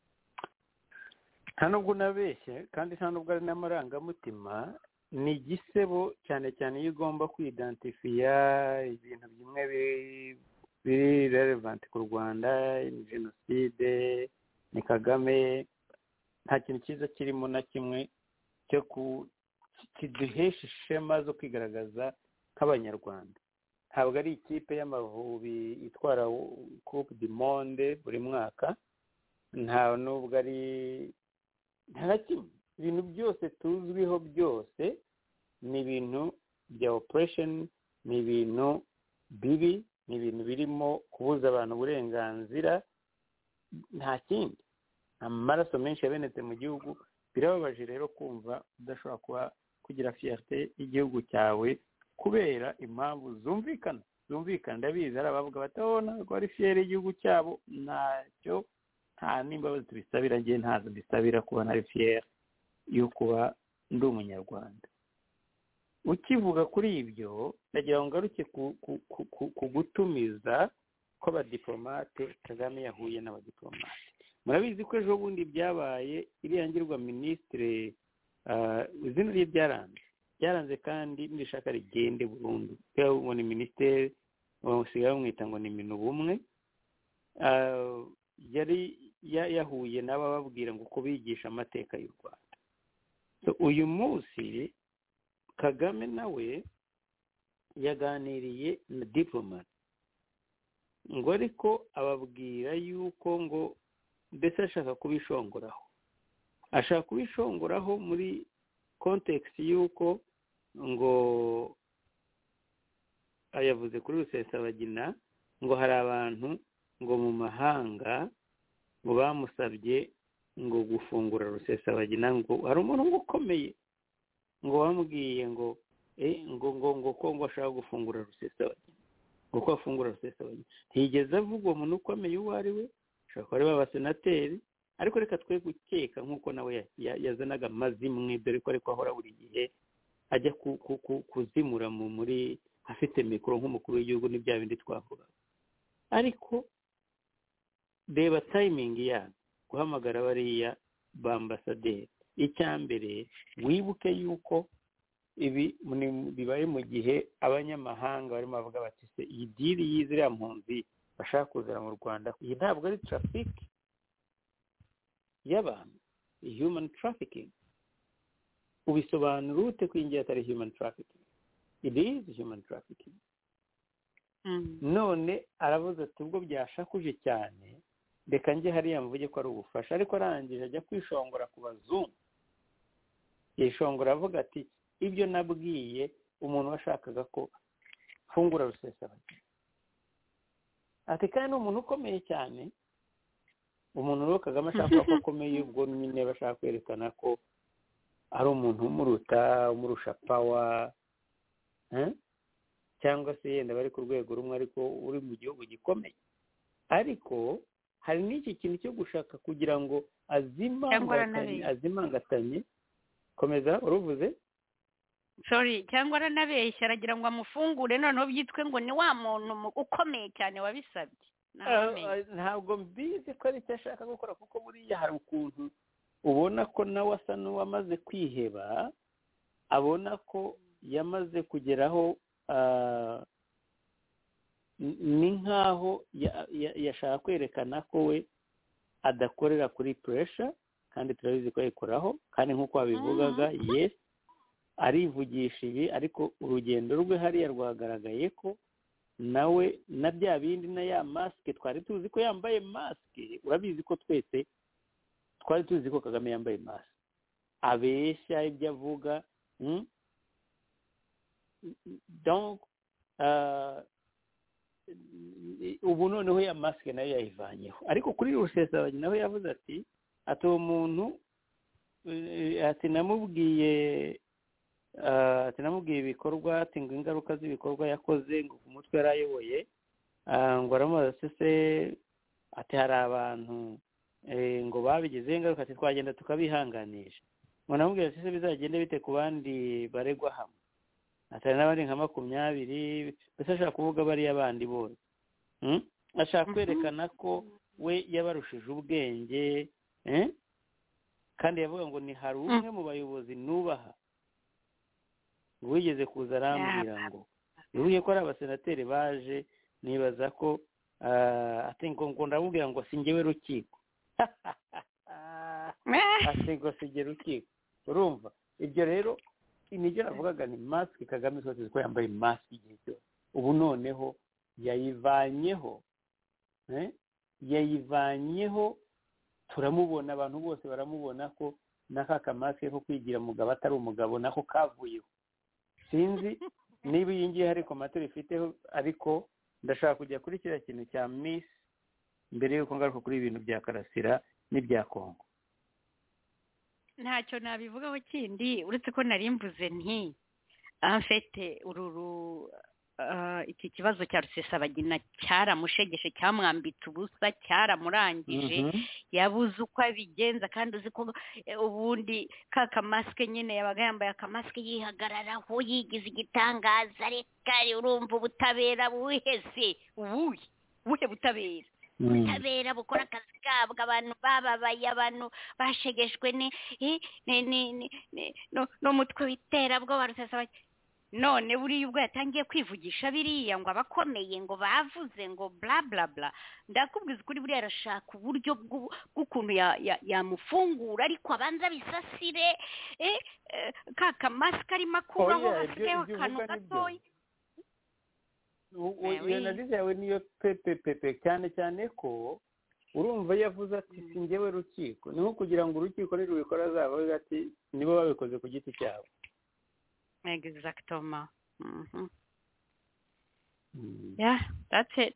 Nta nubwo nabeshye kandi nta nubwo ari n'amarangamutima, ni igisebo cyane cyane iyo ugomba kwidentifia ibintu bimwe biri relevant ku Rwanda, ni jenoside, ni Kagame. Nta kintu cyiza kirimo na kimwe cyo ku kiduhesha ishema zo kwigaragaza nk'abanyarwanda. Ntabwo ari ikipe y'Amavubi itwara Coupe du Monde buri mwaka, nta nubwo ari nta kimwe. Ibintu byose tuzwiho byose ni ibintu bya operation, ni ibintu bibi, ni ibintu birimo kubuza abantu uburenganzira, nta kindi. Amaraso menshi yabenetse mu gihugu. Birababaje rero kumva udashobora kuba kugira fierté y'igihugu cyawe kubera impamvu zumvikana zumvikana ndabizi hari abavuga batabona ko ari fiere y'igihugu cyabo. Ntacyo, nta n'imbabazi tubisabira, ngiye ntazo mbisabira kuba nari fiere yo kuba ndi umunyarwanda. Ukivuga kuri ibyo ndagira ngo ngaruke ku gutumiza kw'abadiplomate Kagame yahuye n'abadiplomate. Murabizi ko ejo bundi byabaye iriya ngirwa minisitiri izina rye byaranze byaranze kandi nishaka rigende burundu. Ngo ni minisitiri basigaye bamwita ngo ni minu bumwe. Yari yahuye n'abababwira ngo uko bigisha amateka y'u Rwanda. Uyu munsi Kagame nawe yaganiriye na diplomate ngo ariko ababwira yuko ngo mbese ashaka kubishongoraho ashaka kubishongoraho muri context y'uko ngo ayavuze kuri Rusesabagina ngo hari abantu ngo mu mahanga ngo bamusabye ngo gufungura Rusesabagina, ngo hari umuntu ngo ukomeye ngo bamubwiye ngo eh ngo ngo ngo ko ngo ashaka gufungura Rusesabagina, ngo ko afungura Rusesabagina. Ntiyigeze avuga umuntu ukomeye uwo ari we, ashaka ari abasenateri, ariko reka twe gukeka nk'uko nawe yazanaga amazimwe, dore ko ariko ahora buri gihe ajya kuzimura mu muri afite mikoro nk'umukuru w'igihugu n'ibya bindi twavuga. Ariko reba timing ya guhamagara bariya bambasaderi. Icyambere wibuke yuko ibi bibaye mu gihe abanyamahanga barimo bavuga bati se iyi diri y'iziriya mpunzi bashaka kuzana mu Rwanda, iyi ntabwo ari traffic y'abantu, human trafficking. Ubisobanura ute ko ingiye atari human trafficking? It is human trafficking. Mm. None aravuze ati ubwo byashakuje cyane reka nge hariya mvuge ko ari ubufasha, ariko arangije ajya kwishongora ku bazungu. Yishongora avuga ati ibyo nabwiye umuntu washakaga ko fungura Rusesabagina. Ati kandi umuntu ukomeye cyane, umuntu rero Kagame ashaka ko akomeye, ubwo nyine bashaka kwerekana ko ari umuntu umuruta umurusha power, eh cyangwa se yenda bari ku rwego rumwe ariko uri mu gihugu gikomeye. Ariko hari n'iki kintu cyo gushaka kugira ngo azimangatanye azimangatanye komeza uruvuze. Sorry, cyangwa aranabeshya aragira ngo amufungure noneho byitwe ngo ni wa muntu ukomeye cyane wabisabye. Ntabwo mbizi ko ari cyo ashaka gukora, kuko buriya hari ukuntu ubona ko nawe asa n'uwamaze kwiheba, abona ko yamaze kugeraho ni nkaho yashaka kwerekana ko we adakorera kuri pressure, kandi turabizi ko yikoraho, kandi nk'uko wabivugaga yes arivugisha ibi, ariko urugendo rwe hariya rwagaragaye ko nawe na bya bindi na ya maske twari tuzi ko yambaye maske. Urabizi ko twese twari tuzi ko Kagame yambaye maske, abeshya ibyo avuga. hmm? Donc uh, ubu noneho ya maske nayo yayivanyeho, ariko kuri Rusesabagina nawe yavuze ati ati uwo muntu ati namubwiye ati namubwiye ibikorwa, ati ngo ingaruka z'ibikorwa yakoze ngo ku mutwe yarayoboye, ngo aramubaza se ati hari abantu ngo babigize ingaruka, ati twagenda tukabihanganisha. ngo namubwiye ati se bizagende bite ku bandi baregwa hamwe, atari n'abandi nka makumyabiri, mbese ashaka kuvuga bariya bandi bose. Ashaka kwerekana ko we yabarushije ubwenge, kandi yavuga ngo ni hari umwe mu bayobozi nubaha wigeze kuza arambwira ngo bivuye ko ari abasenateri baje, nibaza ko ati ngo ndamubwira ngo singewe rukiko. Ati ngo singe rukiko. Urumva ibyo rero nibyo navugaga ni masike Kagame twese ko yambaye masike igihe cyose ubu noneho yayivanyeho eh yayivanyeho turamubona abantu bose baramubona ko naka kamasike ko kwigira mugabo atari umugabo nako kavuyeho sinzi niba iyi ngiye hari komateri ifiteho ariko ndashaka kujya kuri kiriya kintu cya Miss mbere yuko ngaruka kuri ibintu bya Karasira n'ibya Kongo. Ntacyo nabivugaho kindi uretse ko nari mvuze nti afite ururu uh, iki kibazo cya Rusesabagina cyaramushegeshe cyamwambitse ubusa cyaramurangije mm-hmm. yabuze uko abigenza kandi uzi ko ubundi kaka maske nyine yabaga yambaye akamaske yihagararaho yigize igitangaza reka urumva ubutabera buhese ubuye buhe butabera ubutabera bukora akazi kabo abantu bababaye abantu bashegeshwe ni ni no no mutwe witera bwo Rusesabagina none buriya ubwo yatangiye kwivugisha biriya ngo abakomeye ngo bavuze ngo bla bla bla ndakubwiza kuri buriya arashaka uburyo bw'ukuntu yamufungura ariko abanza bisasire eh kaka mask arimo akuraho hasigayeho akantu gatoya iyo narize yawe niyo pepe pepe cyane cyane ko urumva yavuze ati singewe rukiko niho kugira ngo urukiko rubikora zabaho ati nibo babikoze ku giti cyabo. Exactement. Mhm. Mm. Yeah, that's it.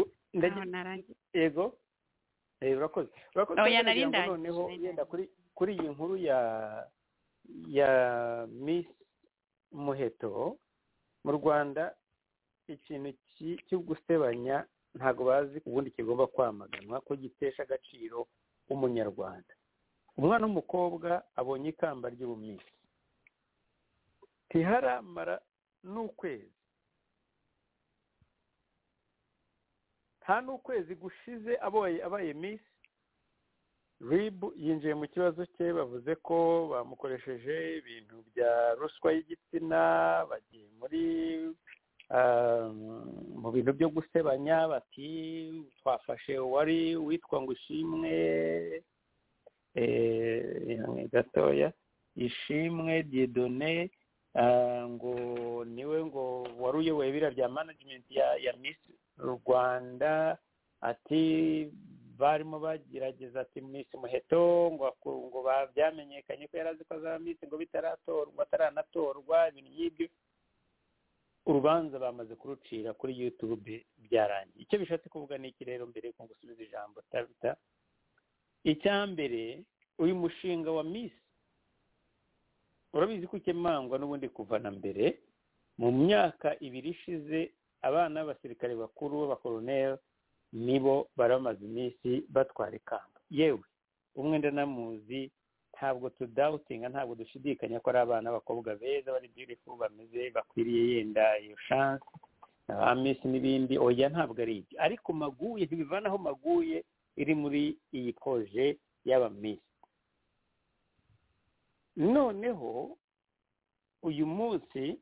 Ego. Eh urakoze. Urakoze. Oh, yanarinda. Noneho yenda kuri kuri iyi nkuru ya ya Miss Muheto mu Rwanda ikintu cyo gusebanya ntago bazi ubundi kigomba kwamaganwa ko gitesha agaciro umunyarwanda. Umwana w'umukobwa abonye ikamba ry'ubumisi tiharamara n'ukwezi nta n'ukwezi gushize aboye abaye Miss Rib yinjiye mu kibazo cye bavuze ko bamukoresheje ibintu bya ruswa y'igitsina bagiye muri mu bintu byo gusebanya bati twafashe wari witwa ngo Ishimwe eh gatoya Ishimwe Dieudonné ngo niwe ngo wari uyoboye bira bya management ya ya Miss Rwanda ati barimo bagerageza ati Miss Muheto ngo ngo babyamenyekanye ko yarazi ko za Miss ngo bitaratorwa ataranatorwa ibintu y'ibyo urubanza bamaze kurucira kuri YouTube byarangiye. Icyo bishatse kuvuga ni iki rero mbere ko gusubiza ijambo tabita icyambere uyu mushinga wa Miss urabizi ko ukemangwa n'ubundi kuva na mbere mu myaka ibiri ishize abana b'abasirikare bakuru b'abakolonel nibo baramaze iminsi batwara ikamba yewe umwe ndanamuzi ntabwo tudoutinga ntabwo dushidikanya ko ari abana b'abakobwa beza bari beautiful bameze bakwiriye yenda iyo chance na Miss n'ibindi oya ntabwo ari ibyo ariko maguye ntibivanaho maguye iri muri iyi projet y'aba Miss. Noneho uyu munsi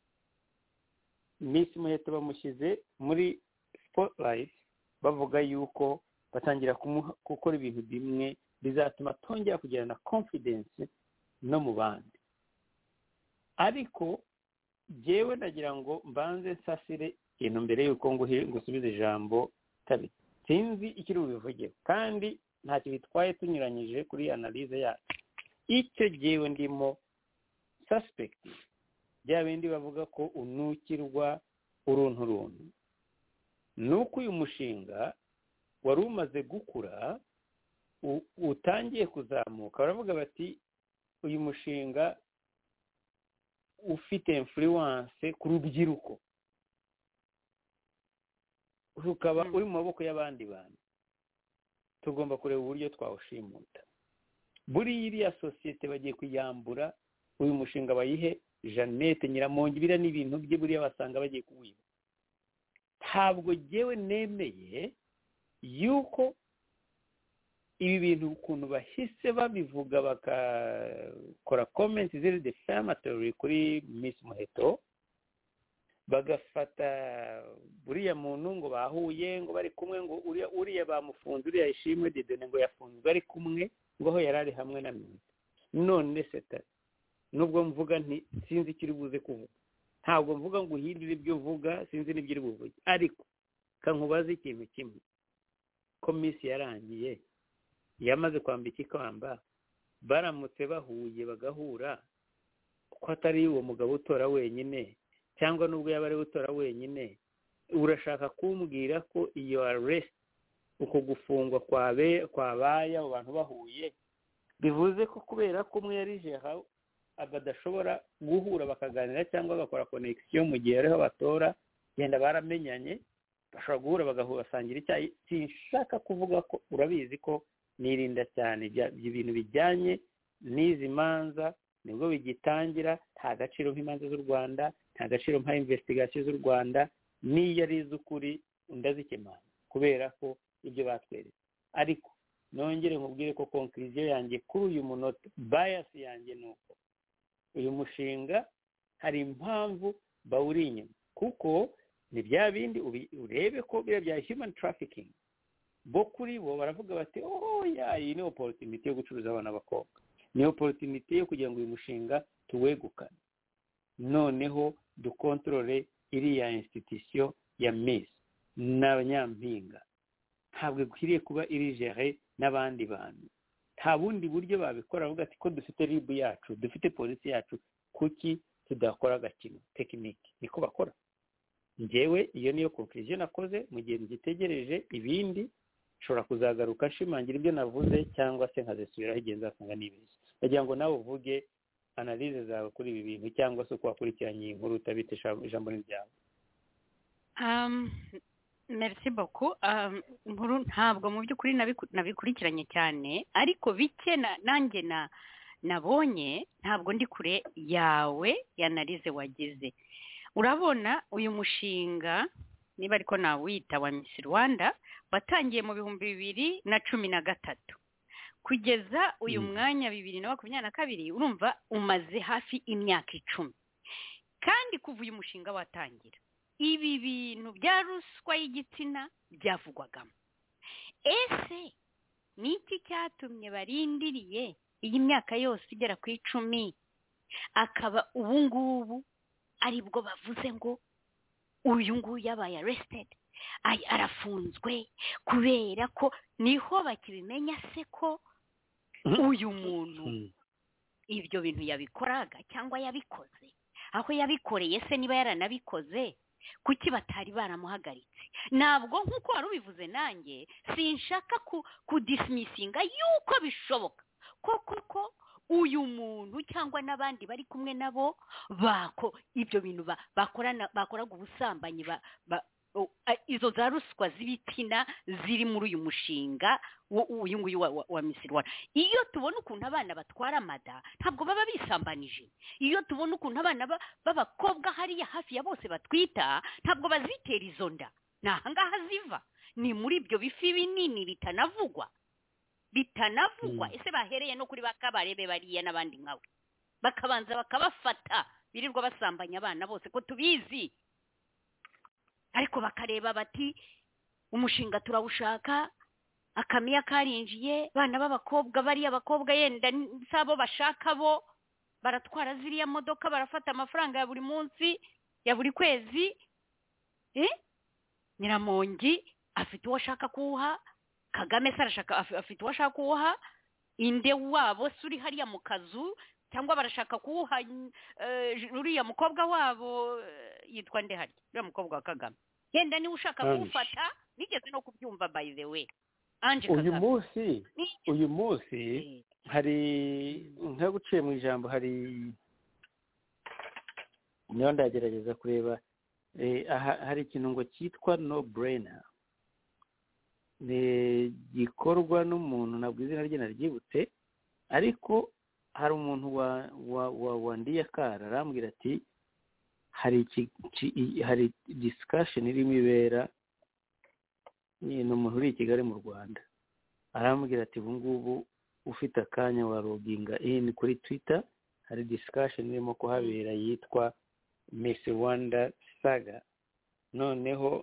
Miss Muheto bamushyize muri spotlight bavuga yuko batangira gukora ibintu bimwe bizatuma tongera kugirana confidence no mu bandi. Ariko jewe nagira ngo mbanze nsasire ikintu mbere yuko ngusubiza ijambo tabi sinzi ikiri ubivuge kandi ntacyo bitwaye tunyuranyije kuri analyse yacu. Icyo jewe ndimo suspect bya bindi bavuga ko unukirwa uruntu runtu nuko uyu mushinga wari umaze gukura utangiye kuzamuka baravuga bati uyu mushinga ufite influence ku rubyiruko rukaba uri mu maboko y'abandi bantu tugomba kureba uburyo twawushimuta buri iriya societe bagiye kuyambura uyu mushinga bayihe Jeannette Nyiramongi bira n'ibintu bye buriya basanga bagiye kuwiba. Ntabwo jewe nemeye yuko ibi bintu ukuntu bahise babivuga bakakora comments ziri defamatory kuri Miss Muheto bagafata buriya muntu ngo bahuye ngo bari kumwe ngo uriya uriya bamufunze uriya Ishimwe Dieudonné ngo yafunzwe ari kumwe ngo aho yarari hamwe na Miss none seta nubwo mvuga nti sinzi icyo uri buze kuvuga ntabwo mvuga ngo uhindure ibyo uvuga sinzi n'ibyo uri buvuge ariko kankubaza ikintu kimwe ko minsi yarangiye yamaze kwambika ikamba baramutse bahuye bagahura ko atari uwo mugabo utora wenyine cyangwa nubwo yaba ari utora wenyine urashaka kumbwira ko iyo arrest uko gufungwa kwabe kwabaye abo bantu bahuye bivuze ko kubera ko umwe yari jeha abadashobora guhura bakaganira cyangwa bagakora connection mu gihe ariho batora genda baramenyanye bashobora guhura bagahura basangira icyayi sinshaka kuvuga ko urabizi ko nirinda cyane ibintu bijyanye n'izi manza nibwo bigitangira nta gaciro nk'imanza z'u Rwanda nta gaciro nka investigation z'u Rwanda niyo ari iz'ukuri ndazikemana kubera ko ibyo batweretse ariko nongere nkubwire ko conclusion yanjye kuri uyu munota bias yanjye nuko uyu mushinga hari impamvu bawuri inyuma kuko ni bya bindi urebe ko bya bya human trafficking bo kuri bo baravuga bati oh ya iyi ni opportunity yo gucuruza abana b'abakobwa ni opportunity yo kugira ngo uyu mushinga tuwegukane noneho dukontorore iriya institution ya Miss n'abanyampinga ntabwo ikwiriye kuba iri gere n'abandi bantu nta bundi buryo babikora bavuga ati ko dufite ribu yacu dufite polisi yacu kuki tudakora agakino tekiniki niko bakora njyewe iyo niyo conclusion nakoze mu gihe ngitegereje ibindi nshobora kuzagaruka nshimangira ibyo navuze cyangwa se nkazisubiraho igihe nzasanga nibeshye ndagira ngo nawe uvuge analyse zawe kuri ibi bintu cyangwa se uko wakurikiranye inkuru utabite ijambo n'iryawe. um merci beaucoup um inkuru ntabwo mu by'ukuri nabikurikiranye cyane ariko bike nanjye na nabonye ntabwo ndi kure yawe yanalize wagize urabona uyu mushinga niba ariko nawita wa Miss Rwanda watangiye mu bihumbi bibiri na cumi na gatatu kugeza uyu mwanya bibiri na makumyabiri na kabiri urumva umaze hafi imyaka icumi kandi kuva uyu mushinga watangira ibi bintu bya ruswa y'igitsina byavugwagamo ese niki cyatumye barindiriye iyi myaka yose igera ku icumi akaba ubu ngubu aribwo bavuze ngo uyu nguyu yabaye arrested ay arafunzwe kubera ko niho bakibimenya se ko uyu muntu ibyo bintu yabikoraga cyangwa yabikoze aho yabikoreye se niba yaranabikoze kuki batari baramuhagaritse ntabwo nkuko wari ubivuze nanjye sinshaka ku dismissinga yuko bishoboka koko ko uyu muntu cyangwa n'abandi bari kumwe nabo bako ibyo bintu bakorana bakoraga ubusambanyi izo za ruswa z'ibitsina ziri muri uyu mushinga uyu nguyu wa Miss Rwanda iyo tubona ukuntu abana batwara amada ntabwo baba bisambanije iyo tubona ukuntu abana b'abakobwa hariya hafi ya bose batwita ntabwo bazitera izo nda nahangaha ziva ni muri ibyo bifi binini bitanavugwa bitanavugwa ese bahereye no kuri bakabarebe bariya n'abandi nkawe bakabanza bakabafata birirwa basambanya abana bose ko tubizi ariko bakareba bati umushinga turawushaka akamiya karinjiye bana b'abakobwa bari abakobwa yenda sabo bashaka bo baratwara ziriya modoka barafata amafaranga ya buri munsi ya buri kwezi eh Nyiramongi afite uwo ashaka kuha Kagame sarashaka afite uwo ashaka kuha inde wabo suri hariya mu kazu cyangwa barashaka kuha ruriya mukobwa wabo yitwa nde hari ruriya mukobwa wa Kagame yenda ni ushaka kufata nigeze no kubyumva by the way Anje uyu munsi uyu munsi hari nka guciye mu ijambo hari niyo ndagerageza kureba hari ikintu ngo cyitwa no brainer ni gikorwa n'umuntu nabwo izina rye naryibutse ariko hari umuntu wa wa wandiye akara arambwira ati hari hari discussion irimo ibera ni umuntu uri i Kigali mu Rwanda arambwira ati ubu ngubu ufite akanya wa loginga in kuri Twitter hari discussion irimo kuhabera yitwa Miss Rwanda saga noneho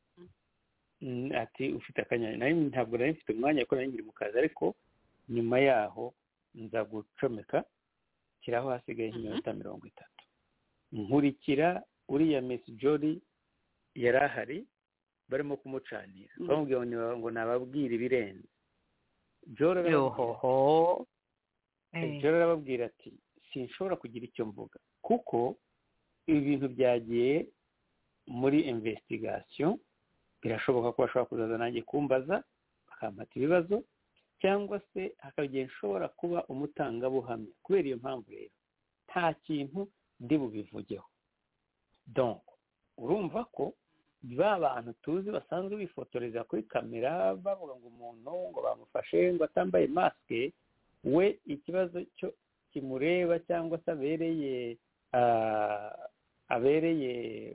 ati ufite akanya nayo ntabwo nari mfite umwanya ko nari ngiri mu kazi ariko nyuma yaho nza gucomeka shyiraho hasigaye iminota mirongo itatu nkurikira uriya Miss Jolly yari ahari barimo kumucanira bamubwiye ngo nababwira ibirenze Jolly arababwira ati sinshobora kugira icyo mvuga kuko ibi bintu byagiye muri investigation birashoboka ko bashobora kuzaza nanjye kumbaza bakampata ibibazo cyangwa se hakagiye nshobora kuba umutangabuhamya kubera iyo mpamvu rero nta kintu ndi bubivugeho donc urumva ko ba bantu tuzi basanzwe bifotoreza kuri kamera bavuga ngo umuntu ngo bamufashe ngo atambaye maske we ikibazo cyo kimureba cyangwa se abereye abereye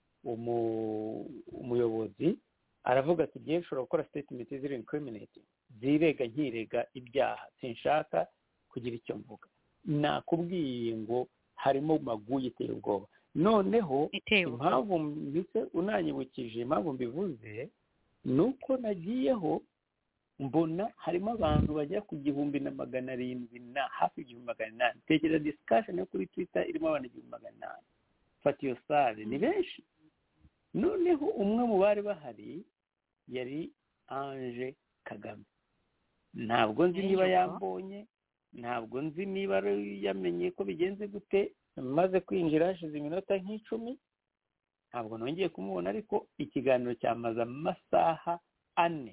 umuyobozi aravuga ati ngiye nshobora gukora statement ziri incriminating zirega nkirega ibyaha sinshaka kugira icyo mvuga nakubwiye ngo harimo maguye iteye ubwoba noneho impamvu mbise unanyibukije impamvu mbivuze ni uko nagiyeho mbona harimo abantu bajya ku gihumbi na magana arindwi na hafi igihumbi magana inani tekereza discussion yo kuri Twitter irimo abantu igihumbi magana inani fata iyo sale ni benshi noneho umwe mu bari bahari yari Ange Kagame ntabwo nzi niba yambonye ntabwo nzi niba yamenye ko bigenze gute maze kwinjira hashize iminota nk'icumi ntabwo nongeye kumubona ariko ikiganiro cyamaze amasaha ane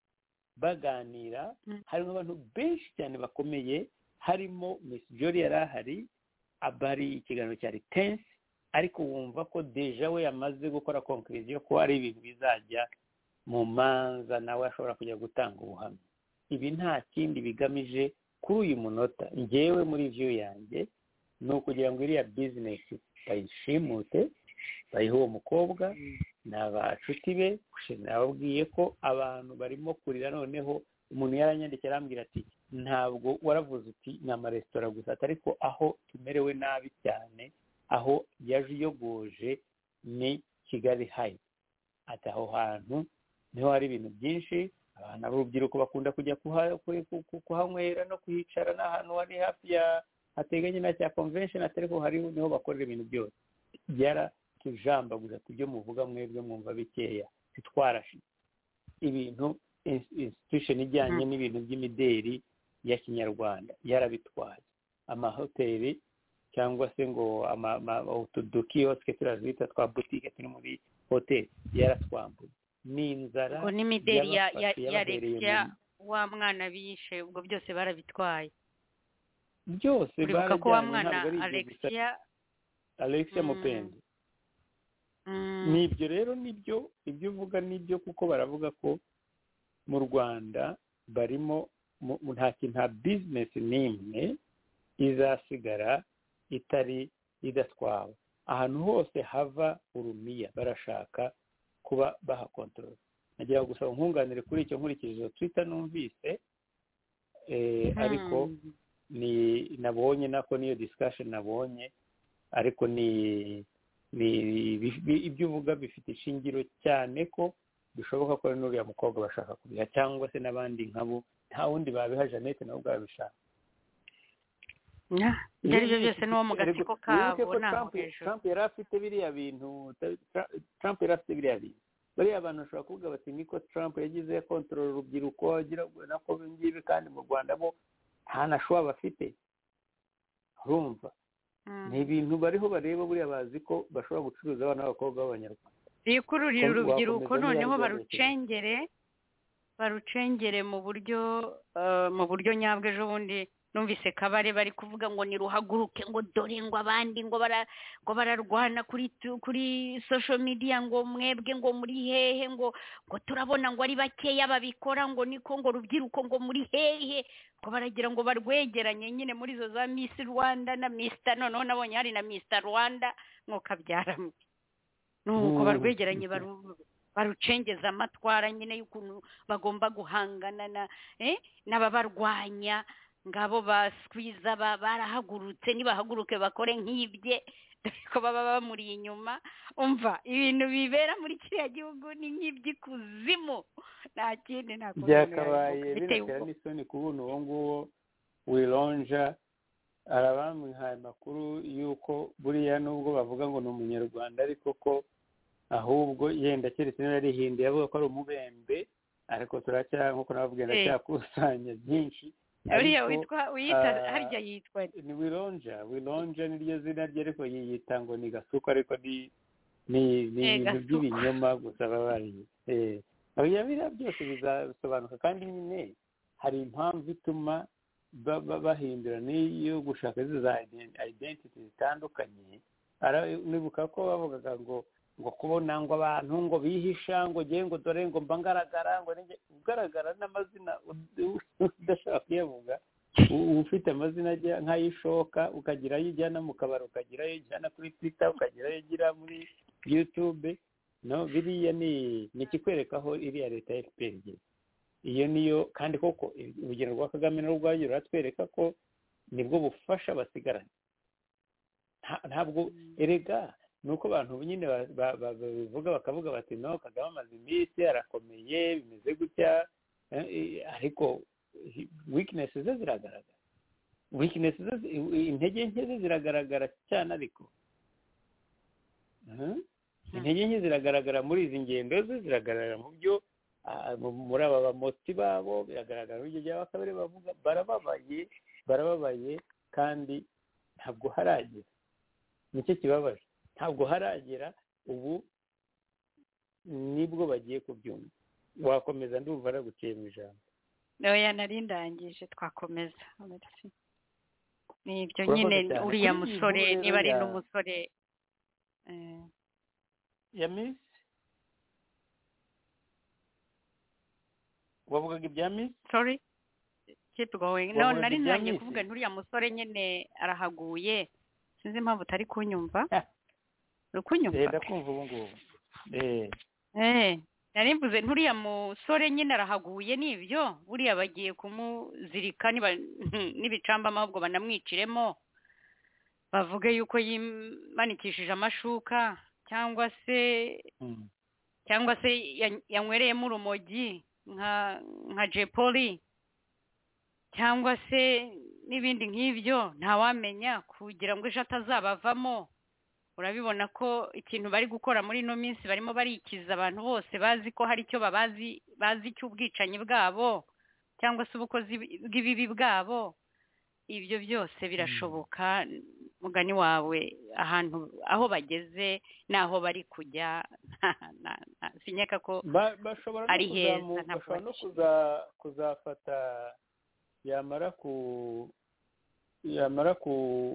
baganira harimo abantu benshi cyane bakomeye harimo Miss Jolly yari ahari abari ikiganiro cyari tense ariko wumva ko deja we yamaze gukora conclusion ko ari ibintu bizajya mu manza nawe ashobora kujya gutanga ubuhamya ibi nta kindi bigamije kuri uyu munota njyewe muri view yanjye ni ukugira ngo iriya business bayishimute bayihe uwo mukobwa n'abacuti be nababwiye ko abantu barimo kurira noneho umuntu yaranyandikira arambwira ati ntabwo waravuze uti ni amaresitora gusa ariko aho tumerewe nabi cyane aho yaje uyogoje ni Kigali High ati aho hantu niho hari ibintu byinshi abantu b'urubyiruko bakunda kujya kuhanywera no kuhicara n'ahantu hari hafi ya hateganye na cya convention ariko hari niho bakorera ibintu byose byara tujambaguza kubyo muvuga mwebwe mwumva bikeya titwarashi ibintu institution ijyanye n'ibintu by'imideri ya kinyarwanda yarabitwaye amahoteli cyangwa se ngo utudukiyoske turazita twa boutique turi muri hoteli yaratwambuye n'inzara ngo n'imideri ya ya Alexia wa mwana bishe ubwo byose barabitwaye byose barajyanye ko wa mwana Alexia Alexia Mupendi nibyo rero nibyo ibyo uvuga nibyo kuko baravuga ko mu Rwanda barimo nta nta business n'imwe izasigara itari idatwawe ahantu hose hava urumiya barashaka kuba bahakontorora nagira gusaba nkunganire kuri icyo nkurikije Twitter numvise ariko ni nabonye nako niyo discussion nabonye ariko ni ibyo uvuga bifite ishingiro cyane ko bishoboka ko n'uriya mukobwa bashaka kubiha cyangwa se n'abandi nkabo nta wundi babiha Jeannette nabo bwabishaka ibyo aribyo byose n'uwo mu gatsiko kabo naho hejuru Trump yari afite biriya bintu Trump yari afite biriya bintu bariya abantu bashobora kuvuga bati niko Trump yagize kontrol urubyiruko agira nako ngibi kandi mu Rwanda bo nta nashuwa bafite urumva ni ibintu bariho bareba buriya bazi ko bashobora gucuruza abana b'abakobwa b'abanyarwanda bikururira urubyiruko noneho barucengere barucengere mu buryo mu buryo nyabwo ejo bundi numvise Kabare bari kuvuga ngo niruhaguruke ngo dore ngo abandi ngo bara ngo bararwana kuri kuri social media ngo mwebwe ngo muri hehe ngo ngo turabona ngo ari bakeya babikora ngo niko ngo rubyiruko ngo muri hehe ngo baragira ngo barwegeranye nyine muri zo za Miss Rwanda na Mister noneho nabonye hari na Mister Rwanda ngo kabyaramo nuko barwegeranye baru barucengeza amatwara nyine y'ukuntu bagomba guhangana na eh n'ababarwanya ngabo basquiza barahagurutse nibahaguruke bakore nk'ibye ko baba bamuri inyuma umva ibintu bibera muri kiriya gihugu ni nk'ibyikuzimu nta kindi nako byakabaye biratera n'isoni kubona uwo nguwo wironja arabamuhaye amakuru y'uko buriya nubwo bavuga ngo ni umunyarwanda ariko ko ahubwo yenda keretse niba yarihinduye avuga ko ari umubembe ariko turacya nk'uko navuga ndacyakusanya byinshi uriya witwa uyita harya yitwa ni Wironja Wironja niryo zina rye ariko yiyita ngo ni Gasuku ariko ni ni ibintu by'ibinyoma gusa babariye eh oya biriya byose bizasobanuka kandi nyine hari impamvu ituma bahindura n'iyo gushaka za identity zitandukanye nibuka ko bavugaga ngo ngo kubona ngo abantu ngo bihisha ngo ngiye ngo dore ngo mba ngaragara ngo ugaragara n'amazina udashaka kuyavuga ufite amazina ajya nk'ayishoka ukagira ayo ujyana mu kabari ukagira ayo ujyana kuri Twitter ukagira ayo ugira muri YouTube no biriya ni ni ikikwereka aho iriya leta ya F P R igeze iyo niyo kandi koko urugero rwa Kagame n'urwayo ruratwereka ko nibwo bufasha basigaranye ntabwo erega nuko abantu nyine babivuga bakavuga bati no Kagame amaze iminsi arakomeye bimeze gutya ariko weakness ze ziragaragara weakness ze intege nke ze ziragaragara cyane ariko intege nke ziragaragara muri izi ngendo ze ziragaragara mu byo muri aba bamoti babo biragaragara uburyo byaba kabere bavuga barababaye barababaye kandi ntabwo haragera nicyo kibabaje ntabwo haragera ubu nibwo bagiye kubyumva wakomeza ndumva araguciye mu ijambo oya narindangije twakomeza ni ibyo nyine uriya musore niba ari n'umusore ya Miss wavugaga ibya Miss sorry keep going no nari ntangiye kuvuga nturiya musore nyine arahaguye sinzi impamvu utari kunyumva rukunyumva eh ndakumva ubu ngubu eh eh nari mvuze nturiya musore nyine arahaguye nibyo buriya bagiye kumuzirika n'ibicamba ahubwo banamwiciremo bavuge yuko yimanikishije amashuka cyangwa se cyangwa se yanywereyemo urumogi nka nka Jepoli cyangwa se n'ibindi nk'ibyo ntawamenya kugira ngo ejo atazabavamo urabibona ko ikintu bari gukora muri ino minsi barimo barikiza abantu bose bazi ko hari icyo babazi bazi cy'ubwicanyi bwabo cyangwa se ubukozi bw'ibibi bwabo ibyo byose birashoboka mugani wawe ahantu aho bageze naho bari kujya sinyeka ko ari heza bashobora no kuzafata yamara ku yamara ku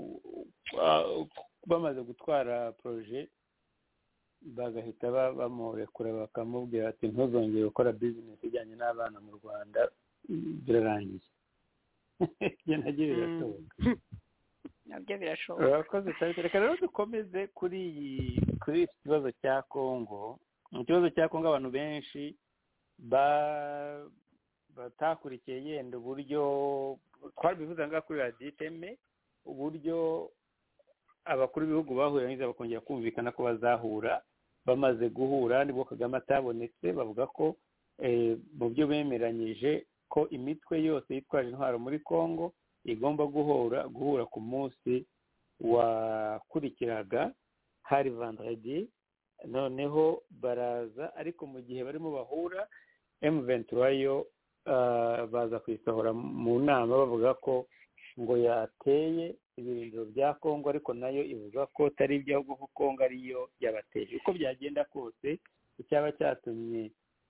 bamaze gutwara projet bagahita bamurekura bakamubwira ati ntuzongere gukora business ijyanye n'abana mu Rwanda birarangiye byo nagire birashoboka nabyo birashoboka urakoze cyane reka rero dukomeze kuri iyi kuri iki kibazo cya Kongo mu kibazo cya Kongo abantu benshi ba batakurikiye yenda uburyo twabivuze ngaho kuri radiyo iteme uburyo abakuru b'ibihugu bahuye neza bakongera kumvikana ko bazahura bamaze guhura nibwo Kagame atabonetse bavuga ko mu byo bemeranyije ko imitwe yose yitwaje intwaro muri Kongo igomba guhura guhura ku munsi wakurikiraga hari vendredi noneho baraza ariko mu gihe barimo bahura M vingt-trois yo baza kwisohora mu nama bavuga ko ngo yateye ibirindiro bya Kongo ariko nayo ivuga ko atari ibyo ahubwo Kongo ariyo yabateje uko byagenda kose icyaba cyatumye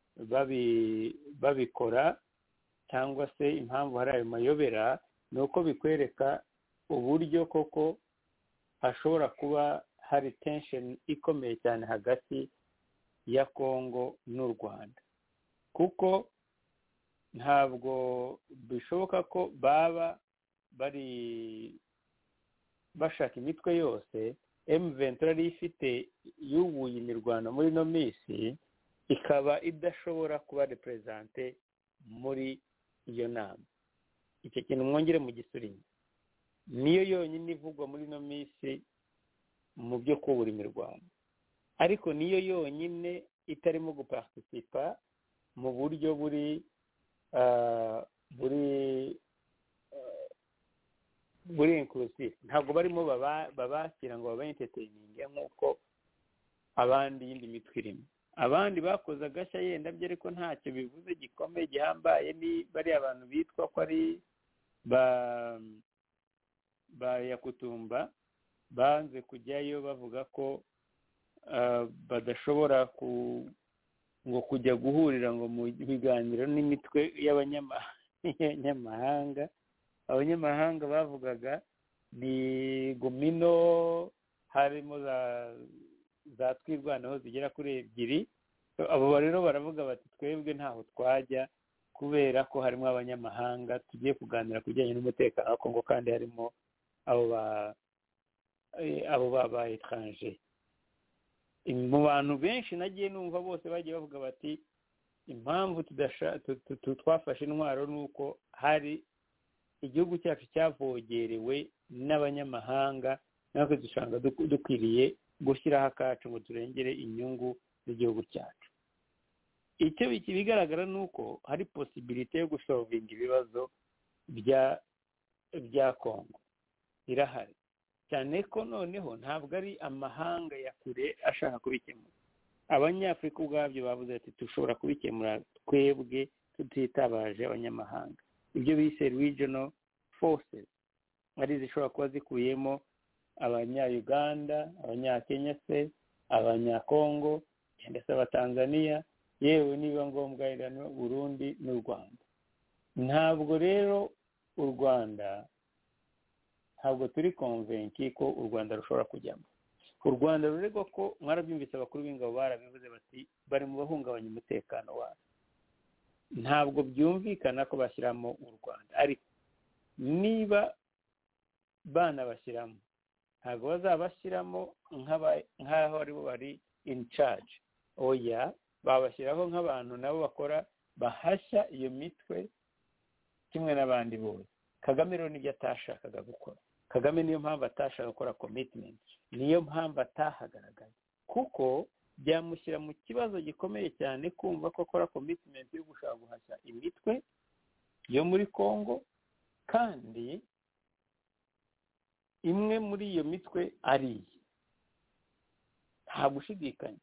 babikora cyangwa se impamvu hari ayo mayobera ni uko bikwereka uburyo koko hashobora kuba hari tension ikomeye cyane hagati ya Kongo n'u Rwanda kuko ntabwo bishoboka ko baba bari bashaka imitwe yose M vingt-trois yari ifite yubuye imirwano muri no minsi ikaba idashobora kuba represente muri iyo nama icyo kintu mwongere mu gisurire niyo yonyine ivugwa muri no minsi mu byo kubura imirwano ariko niyo yonyine itarimo guparticipa mu buryo buri buri buri inclusive ntabwo barimo babashyira ngo baba entertaining nk'uko abandi yindi mitwe irimo. Abandi bakoze agashya yenda byo ariko ntacyo bivuze gikomeye gihambaye, ni bari abantu bitwa ko ari ba ba Yakutumba banze kujyayo bavuga ko uh, badashobora ku ngo kujya guhurira ngo mu biganiro n'imitwe y'abanyamahanga. Abanyamahanga bavugaga ni Gomino, harimo za za twirwanaho zigera kuri ebyiri. Abo rero baravuga bati twebwe ntaho twajya kubera ko harimo abanyamahanga tugiye kuganira kujyanye n'umutekano wa Kongo kandi harimo abo ba abo baba étranger. Mu bantu benshi nagiye numva bose bagiye bavuga bati impamvu twafashe intwaro nuko hari igihugu cyacu cyavogerewe n'abanyamahanga, natwe dushanga dukwiriye gushyiraho akacu ngo turengere inyungu z'igihugu cyacu. Icyo bigaragara ni uko hari posibilite yo gusolvinga ibibazo bya bya Kongo irahari, cyane ko noneho ntabwo ari amahanga ya kure ashaka kubikemura. Abanyafurika ubwabyo bavuze ati dushobora kubikemura twebwe tutitabaje abanyamahanga. Ibyo bise regional forces ari zishobora kuba zikuyemo abanya-Uganda, abanya-Kenya se, abanya-Kongo, ndetse abatanzania, yewe niba ngombwa irano Burundi n'u Rwanda. Ntabwo rero u Rwanda ntabwo turi convinki ko u Rwanda rushobora kujyamo. U Rwanda ruregwa ko mwarabyumvise abakuru b'ingabo barabivuze bati bari mu bahungabanya umutekano wacu. Ntabwo byumvikana ko bashyiramo u Rwanda, ariko niba bana bashyiramo ntabwo bazabashyiramo nk'aho ari bo bari in charge. Oya, babashyiraho nk'abantu nabo bakora bahashya iyo mitwe kimwe n'abandi bose. Kagame rero nibyo atashakaga gukora. Kagame niyo mpamvu atashaka gukora commitment, niyo mpamvu atahagaragaye, kuko byamushyira mu kibazo gikomeye cyane kumva ko akora commitment yo gushaka guhashya imitwe yo muri Kongo, kandi imwe muri iyo mitwe ari nta gushidikanya.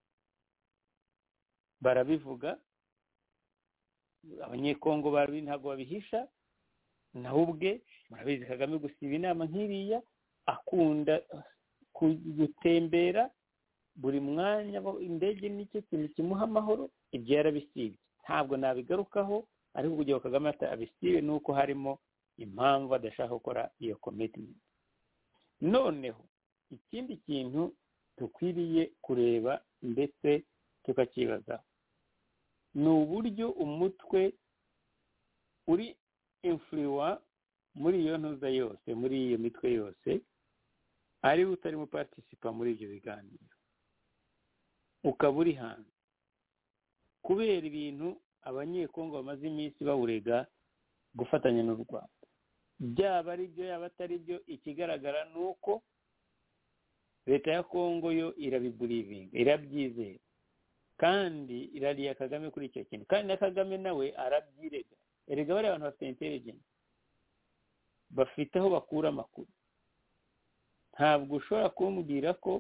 Barabivuga, abanyekongo barabi ntabwo babihisha, naho ubwe murabizi Kagame gusiba inama nk'iriya, akunda gutembera buri mwanya, indege nicyo kintu kimuha amahoro. Ibyo yarabisibye, ntabwo nabigarukaho, ariko kugira ngo Kagame abisibe nuko harimo impamvu adashaka gukora iyo commitment. Noneho ikindi kintu dukwiriye kureba ndetse tukakibaza ni uburyo umutwe uri influwa muri iyo ntuza yose, muri iyo mitwe yose, ari utari mu participa muri ibyo biganiro, ukaba uri hanze kubera ibintu abanyekongo bamaze iminsi bawurega gufatanya n'u Rwanda. Byaba ari byo yaba atari byo, ikigaragara ni uko leta ya Kongo yo irabiburivinga, irabyizera kandi irariya Kagame kuri icyo kintu, kandi na Kagame nawe arabyirega. Erega bari abantu bafite intelligence, bafite aho bakura amakuru. Ntabwo ushobora kumubwira ko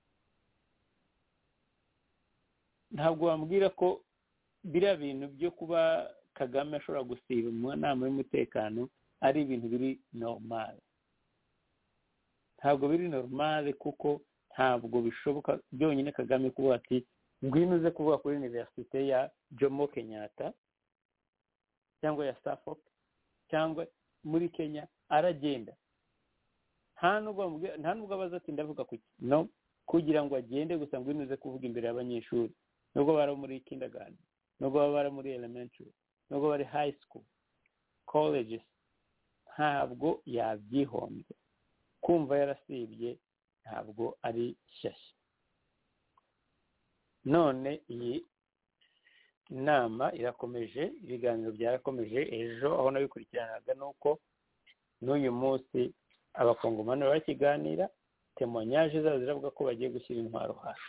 ntabwo wambwira ko biriya bintu byo kuba Kagame ashobora gusiba mu nama y'umutekano ari ibintu biri normal. Ntabwo biri normal, kuko ntabwo bishoboka byonyine Kagame kuvuga ati ngwino uze kuvuga kuri universite ya Jomo Kenyatta cyangwa ya Suffolk cyangwa muri Kenya, aragenda nta nubwo abaza ati ndavuga kuki, no, kugira ngo agende gusa ngwino uze kuvuga imbere y'abanyeshuri, nubwo bari muri kindergarten, nubwo bari muri elementary, nubwo bari high school, colleges, ntabwo yabyihombye. Kumva yarasibye ntabwo ari shyashya. None iyi nama irakomeje, ibiganiro byarakomeje. Ejo aho nabikurikiranaga nuko n'uyu munsi abakongomani barakiganira, témoignage zabo ziravuga ko bagiye gushyira intwaro hasi.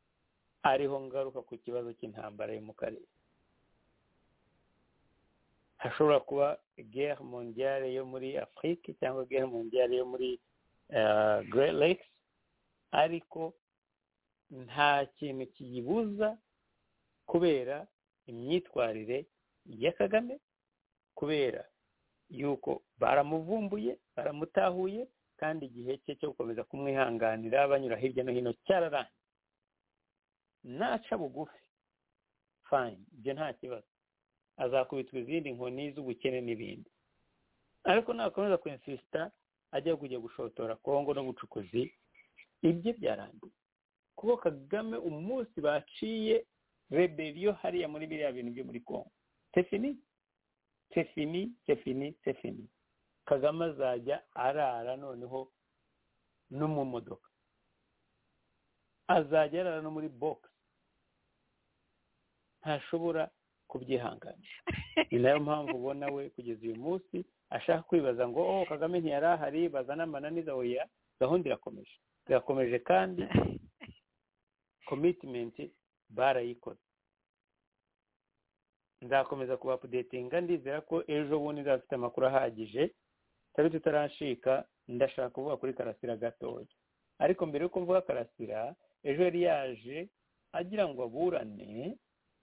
Ariho ngaruka ku kibazo cy'intambara yo mu karere. hashobora kuba guerre mondiale yo muri Afrique cyangwa guerre mondiale yo muri uh, Great Lakes, ariko nta kintu kiyibuza kubera imyitwarire ya Kagame, kubera yuko baramuvumbuye baramutahuye, kandi igihe cye cyo gukomeza kumwihanganira banyura hirya no hino cyararangiye. Naca bugufi fine, ibyo nta kibazo, azakubitwa izindi nkoni z'ubukene n'ibindi, ariko nakomeza kwinsista ajya kujya gushotora Kongo no bucukuzi, ibyo byarangiye. Kuko Kagame umunsi baciye rebellion hariya muri biriya bintu byo muri Kongo, c'est fini c'est fini c'est fini c'est fini. Kagame azajya arara noneho no mu modoka, azajya arara no muri box, ntashobora kubyihanganisha. Ni nayo mpamvu ubona we kugeza uyu munsi ashaka kwibaza ngo oh Kagame ntiyari ahari, bazana amananiza. Oya, gahunda irakomeje irakomeje kandi commitment barayikoze. Nzakomeza kuba updatinga, ndizera ko ejo bundi nzafite amakuru ahagije, tabi tutarashika. Ndashaka kuvuga kuri Karasira gatoya, ariko mbere yuko mvuga Karasira, ejo yari yaje agira ngo aburane,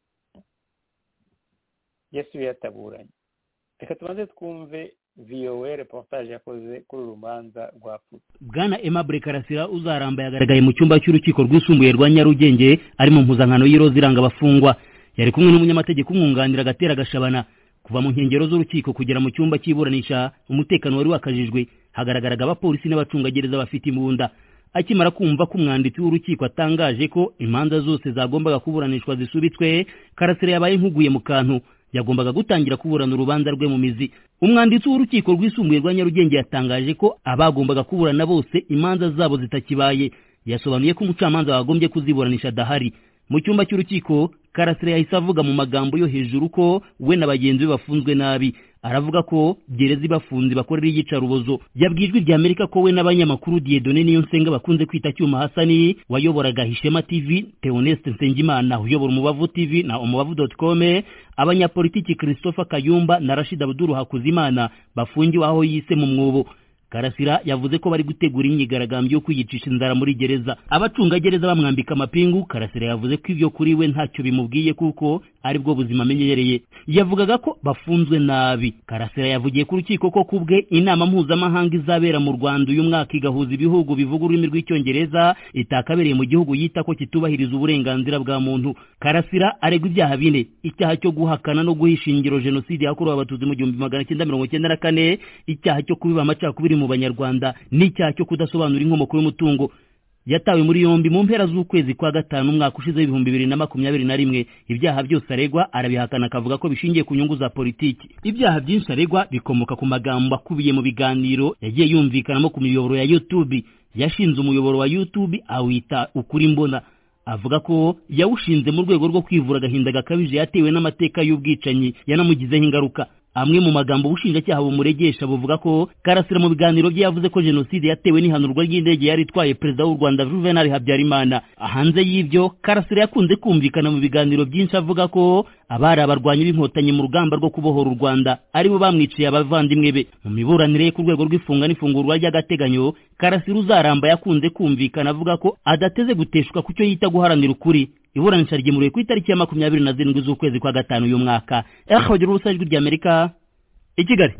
Yesu yataburanye. Reka tubanze twumve V O A reportage yakoze kuri urubanza rwa Futa. Bwana Aimable Karasira uzaramba yagaragaye mu cyumba cy'urukiko rwisumbuye rwa Nyarugenge ari mu mpuzankano y'iroza iranga abafungwa. Yari kumwe n'umunyamategeko umwunganira Gatera Gashabana. Kuva mu nkengero z'urukiko kugera mu cyumba cy'iburanisha, umutekano wari wakajijwe, hagaragaraga abapolisi n'abacungagereza bafite imbunda. Akimara kumva ko umwanditsi w'urukiko atangaje ko imanza zose zagombaga kuburanishwa zisubitswe, Karasira yabaye nkuguye mu kantu. Yagombaga gutangira kuburana urubanza rwe mu mizi. Umwanditsi w'urukiko rwisumbuye rwa Nyarugenge yatangaje ko abagombaga kuburana bose imanza zabo zitakibaye. Yasobanuye ko umucamanza wagombye kuziburanisha dahari. Mu cyumba cy'urukiko, Karasira yahise avuga mu magambo yo hejuru ko we na bagenzi be bafunzwe nabi. Aravuga ko gereza bafunze bakorera iyicarubozo. Yabwijwe rya Amerika ko we n'abanyamakuru Dieudonné Niyonsenga bakunze kwita Cyuma Hasani wayoboraga Hishema T V, Theoneste Nsengimana uyobora Umubavu T V na umubavu dot com, abanyapolitiki Christopher Kayumba na Rashid Abdul Hakuzimana bafungiwe aho yise mu mwobo. Karasira yavuze ko bari gutegura inyigaragambyo yo kwiyicisha inzara muri gereza. Abacunga gereza bamwambika amapingu. Karasira yavuze ko ibyo kuri we ntacyo bimubwiye kuko ari bwo buzima amenyereye. Yavugaga ko bafunzwe nabi. Karasira yavugiye ku rukiko ko kubwe inama mpuzamahanga izabera mu Rwanda uyu mwaka igahuza ibihugu bivuga ururimi rw'icyongereza itakabereye mu gihugu yita ko kitubahiriza uburenganzira bwa muntu. Karasira aregwa ibyaha bine: icyaha cyo guhakana no guhisha ingiro jenoside yakorewe abatutsi mu gihumbi magana cyenda mirongo cyenda na kane, icyaha cyo kubiba amacakubiri mu Banyarwanda, n'icyaha cyo kudasobanura inkomoko y'umutungo. Yatawe muri yombi mu mpera z'ukwezi kwa gatanu umwaka ushize ibihumbi bibiri na makumyabiri na rimwe. Ibyaha byose aregwa arabihakana akavuga ko bishingiye ku nyungu za politiki. Ibyaha byinshi aregwa bikomoka ku magambo akubiye mu biganiro yagiye yumvikanamo ku miyoboro ya YouTube. Yashinze umuyoboro wa YouTube awita Ukuri Mbona. Avuga ko yawushinze mu rwego rwo kwivura agahinda gakabije yatewe n'amateka y'ubwicanyi yanamugizeho ingaruka. Amwe mu magambo ubushinjacyaha bumuregesha buvuga ko Karasira mu biganiro bye yavuze ko jenoside yatewe n'ihanurwa ry'indege yari itwaye perezida w'u Rwanda Juvenal Habyarimana. Hanze y'ibyo, Karasira yakunze kumvikana mu biganiro byinshi avuga ko abari abarwanyi b'inkotanyi mu rugamba rwo kubohora u Rwanda ari bo bamwiciye abavandimwe be. Mu miburanire ku rwego rw'ifunga n'ifungurwa ry'agateganyo, Karasira uzaramba yakunze kumvikana avuga ko adateze guteshwa ku cyo yita guharanira ukuri. Iburanisha ryimuriwe ku itariki ya makumyabiri na zirindwi z'ukwezi kwa gatanu uyu mwaka. Ahagira urusajwi rya Amerika i Kigali.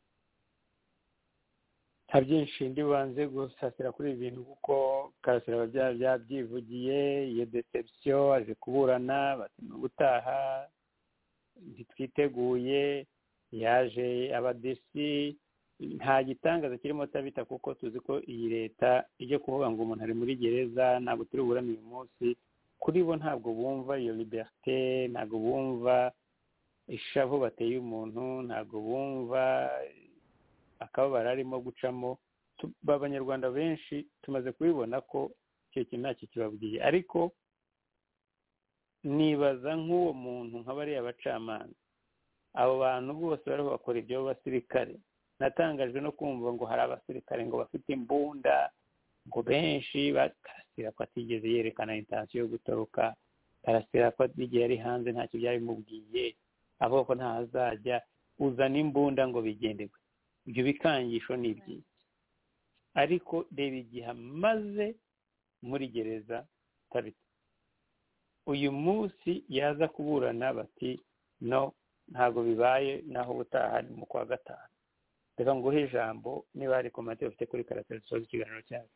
Nta byinshi ndibanze gusasira kuri ibi bintu kuko Karasira byabyivugiye, iyo deception aje kuburana bati no gutaha ntitwiteguye, yaje abadesi. Nta gitangaza kirimo tabita kuko tuzi ko iyi leta ije kuvuga ngo umuntu ari muri gereza ntabwo turi burana uyu munsi. Kuri bo ntabwo bumva iyo liberté, ntabwo bumva ishavu bateye umuntu, ntabwo bumva akababara arimo gucamo. Abanyarwanda benshi tumaze kubibona ko icyo kintu ntacyo kibabwiye, ariko nibaza nk'uwo muntu nk'abariya abacamanza, abo bantu bose bariho bakora ibyo basirikare. Natangajwe no kumva ngo hari abasirikare ngo bafite imbunda, ngo benshi Karasira ko atigeze yerekana intention yo gutoroka. Karasira ko igihe yari hanze ntacyo byari mubwiye, avuga ko ntahazajya. uzana imbunda ngo bigendewe. Ibyo bikangisho ni iby'iki, ariko reba igihe amaze muri gereza Tabita. Uyu munsi yaza kuburana bati no ntago bibaye, naho ubutaha ni mu kwa gatanu. Reka nguhe ijambo niba hari komite ufite kuri Karasira dusoza ikiganiro cyacu.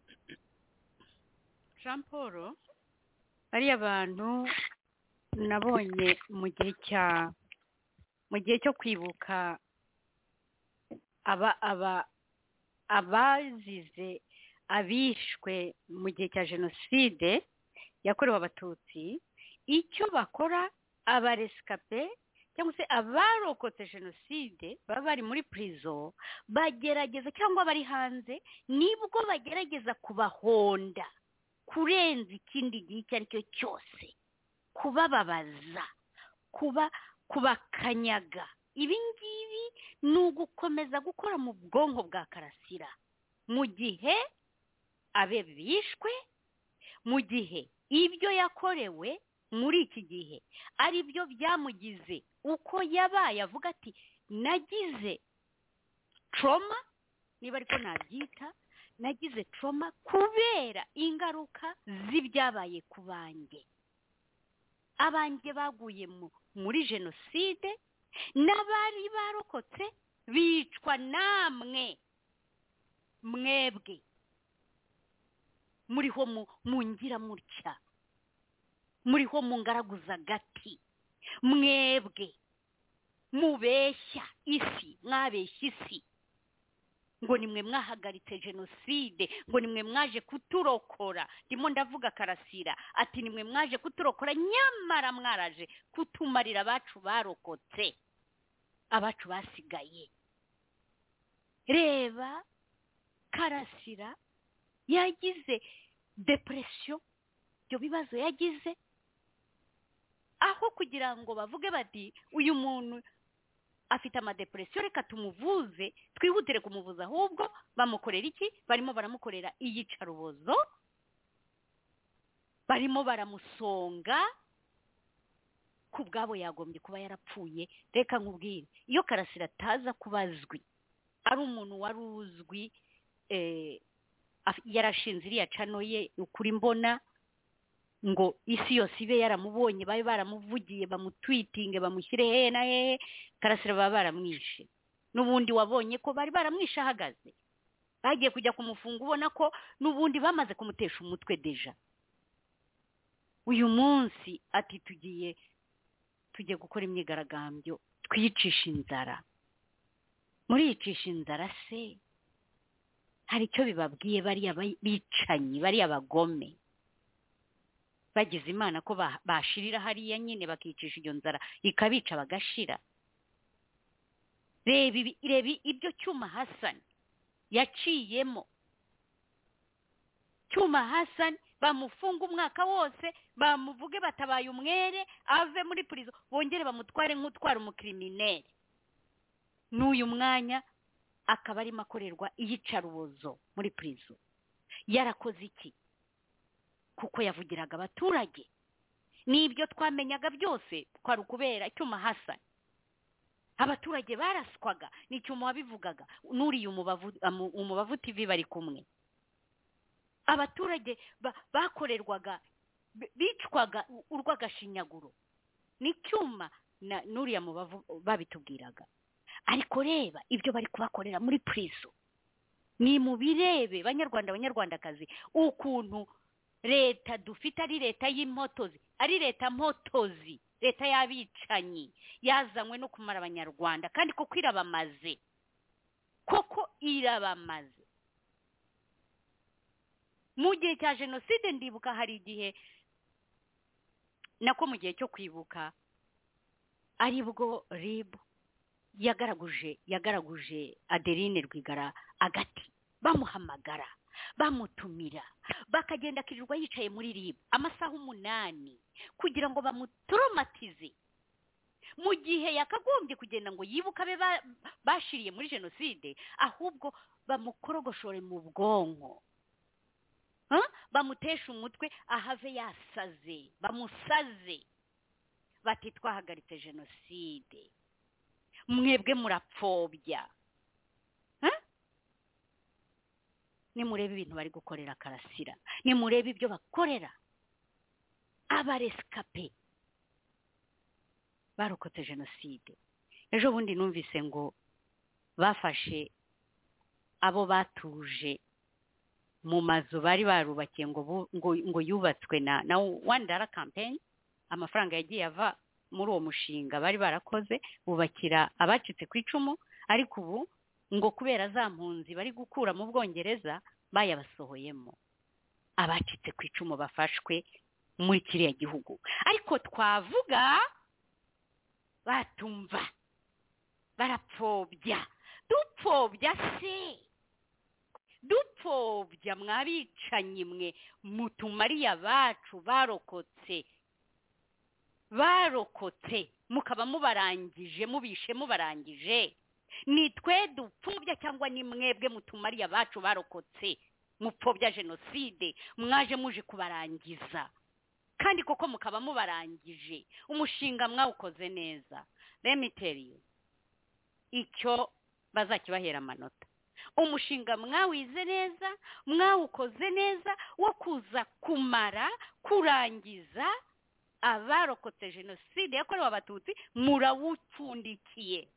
Jean Paul, bariya bantu nabonye mu gihe cya mu gihe cyo kwibuka aba aba abazize abishwe mu gihe cya jenoside yakorewe abatutsi, icyo bakora abaresikape cyangwa se abarokotse jenoside baba bari muri prison, bagerageza cyangwa bari hanze, nibwo bagerageza kubahonda kurenza ikindi gihe icyo ari cyo cyose, kubababaza, kuba kubakanyaga. Ibi ngibi ni ugukomeza gukora mu bwonko bwa Karasira mu gihe abe bishwe, mu gihe ibyo yakorewe muri iki gihe ari byo byamugize uko yabaye. Avuga ati nagize trauma, niba ariko nabyita, nagize trauma kubera ingaruka z'ibyabaye ku banjye. Abanjye baguye muri jenoside, n'abari barokotse bicwa namwe mwebwe muriho mungira mutya, muriho mungaraguza agati, mwebwe mubeshya isi, mwabeshya isi ngo nimwe mwahagaritse jenoside, ngo nimwe mwaje kuturokora. Ndimo ndavuga Karasira ati nimwe mwaje kuturokora, nyamara mwaraje kutumarira abacu barokotse, abacu basigaye. Reba Karasira yagize depression, ibyo bibazo yagize, aho kugira ngo bavuge bati uyu muntu afite amadepression reka tumuvuze, twihutire kumuvuza, ahubwo bamukorera iki? Barimo baramukorera iyicarubozo, barimo baramusonga. Ku bwabo yagombye kuba yarapfuye. Reka nkubwire, iyo Karasira ataza kubazwi, ari umuntu wari uzwi, eh, yarashinze iriya cano ye ukuri mbona, ngo isi yose ibe yaramubonye, babe baramuvugiye, bamutwitinge, bamushyire hehe na hehe, Karasira baba baramwishe. N'ubundi wabonye ko bari baramwishe ahagaze, bagiye kujya kumufunga, ubona ko n'ubundi bamaze kumutesha umutwe deja. Uyu munsi ati tugiye tugiye gukora imyigaragambyo, twiyicisha inzara. Muri yicisha inzara se hari icyo bibabwiye bariya bicanyi, bariya bagome? Bagize Imana ko bashirira hariya nyine bakicisha iyo nzara ikabica bagashira. Rebi rebi ibyo Cyuma Hassan yaciyemo. Cyuma Hassan bamufunga umwaka wose, bamuvuge batabaye umwere, ave muri prison, bongere bamutware nk'utwara umukriminere. N'uyu mwanya akaba arimo akorerwa iyicarubozo muri prison. Yarakoze iki? Kuko yavugiraga abaturage. Nibyo twamenyaga byose twari ukubera Cyuma Hassan. Abaturage baraswaga, ni Cyuma wabivugaga, nuriye umubavu umubavu T V bari kumwe. Abaturage bakorerwaga, bicwaga urwagashinyaguro, ni Cyuma na nuriya mubavu babitubwiraga. Ariko reba ibyo bari kubakorera muri prison. Ni mu birebe banyarwanda banyarwandakazi, ukuntu leta dufite ari leta y'impotozi, ari leta mpotozi, leta y'abicanyi, yazanywe no kumara abanyarwanda, kandi koko irabamaze, koko irabamaze. Mu gihe cya jenoside ndibuka hari igihe nako mu gihe cyo kwibuka aribwo R I B yagaraguje yagaraguje Adeline Rwigara agati, bamuhamagara, bamutumira, bakagenda akirirwa yicaye muri R I B amasaha umunani kugira ngo bamutraumatize, mu gihe yakagombye kugenda ngo yibuka be bashiriye muri jenoside, ahubwo bamukorogoshore mu bwonko, bamutesha umutwe ahave yasaze, bamusaze, bati twahagaritse jenoside. mwebwe murapfobya nimurebe ibintu bari gukorera Karasira, nimurebe ibyo bakorera abaresikape barokotse jenoside. Ejo bundi numvise ngo bafashe abo batuje mu mazu bari barubakiye ngo ngo, ngo yubatswe na na One Dollar Campaign, amafaranga yagiye ava muri uwo mushinga bari barakoze bubakira abacitse ku icumu, ariko ubu ngo kubera za mpunzi bari gukura mu Bwongereza bayabasohoyemo, abacitse ku icumu bafashwe muri kiriya gihugu. Ariko twavuga batumva, barapfobya. Dupfobya se, dupfobya mwabicanyi mwe mutumariya bacu barokotse barokotse mukaba mubarangije, mubishe mubarangije. Ni twe dupfobya cyangwa ni mwebwe mutumariya bacu barokotse mupfobya jenoside mwaje muje kubarangiza? Kandi koko mukaba mubarangije, umushinga mwawukoze neza. Let me tell you, icyo bazakibahera amanota. Umushinga mwawize neza, mwawukoze neza, wo kuza kumara kurangiza abarokotse jenoside yakorewe abatutsi, murawupfundikiye,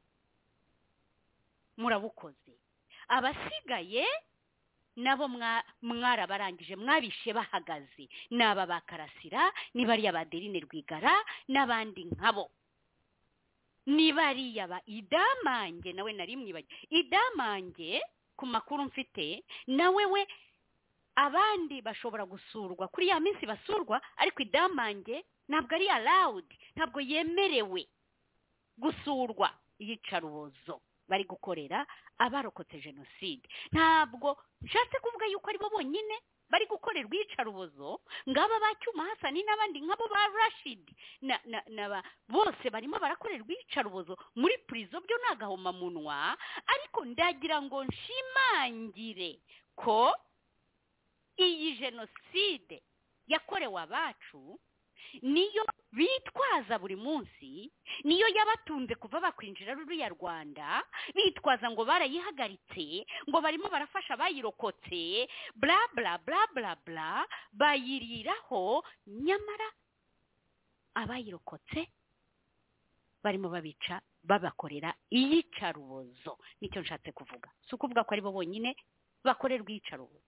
murabukoze. Abasigaye nabo mwarabarangije, mwabishe bahagaze. Naba ba Karasira, ni bariya ba Adeline Rwigara n'abandi nkabo, ni bariya ba Idamange. Nawe nari mwibagiwe Idamange, ku makuru mfite nawe we abandi bashobora gusurwa kuri ya minsi basurwa, ariko Idamange ntabwo ari allowed, ntabwo yemerewe gusurwa. Iyicarubozo bari gukorera abarokotse jenoside, ntabwo nshatse kuvuga yuko ari bo bonyine bari gukorerwa iyicarubozo. Ngaba ba Cyuma Hasani n'abandi nkabo ba Rashid na na bose barimo barakorerwa iyicarubozo muri prison, byo nagahoma munwa. Ariko ndagira ngo nshimangire ko iyi jenoside yakorewe abacu niyo bitwaza buri munsi, niyo yabatunze kuva bakwinjira ruriya Rwanda, bitwaza ngo barayihagaritse, ngo barimo barafasha bayirokotse, bla bla bla bla bla, bayiriraho. Nyamara abayirokotse barimo babica, babakorera iyicarubozo. Nicyo nshatse kuvuga, si ukuvuga ko ari bo bonyine bakorerwa iyicarubozo.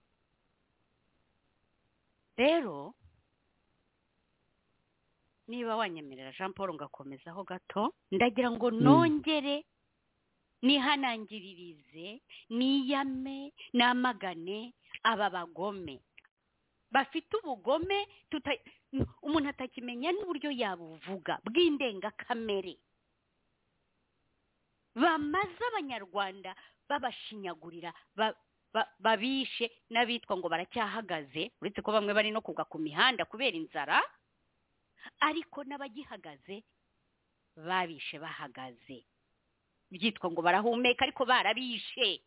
Rero niba wanyemerera Jean Paul ngakomezaho gato, ndagira ngo nongere nihanangiririze, niyame namagane aba bagome bafite ubugome tuta umuntu atakimenya n'uburyo yabuvuga bw'indengakamere, bamaze abanyarwanda babashinyagurira, babishe n'abitwa ngo baracyahagaze, uretse ko bamwe bari no kugwa ku mihanda kubera inzara, ariko n'abagihagaze babishe bahagaze, byitwa ngo barahumeka, ariko barabishe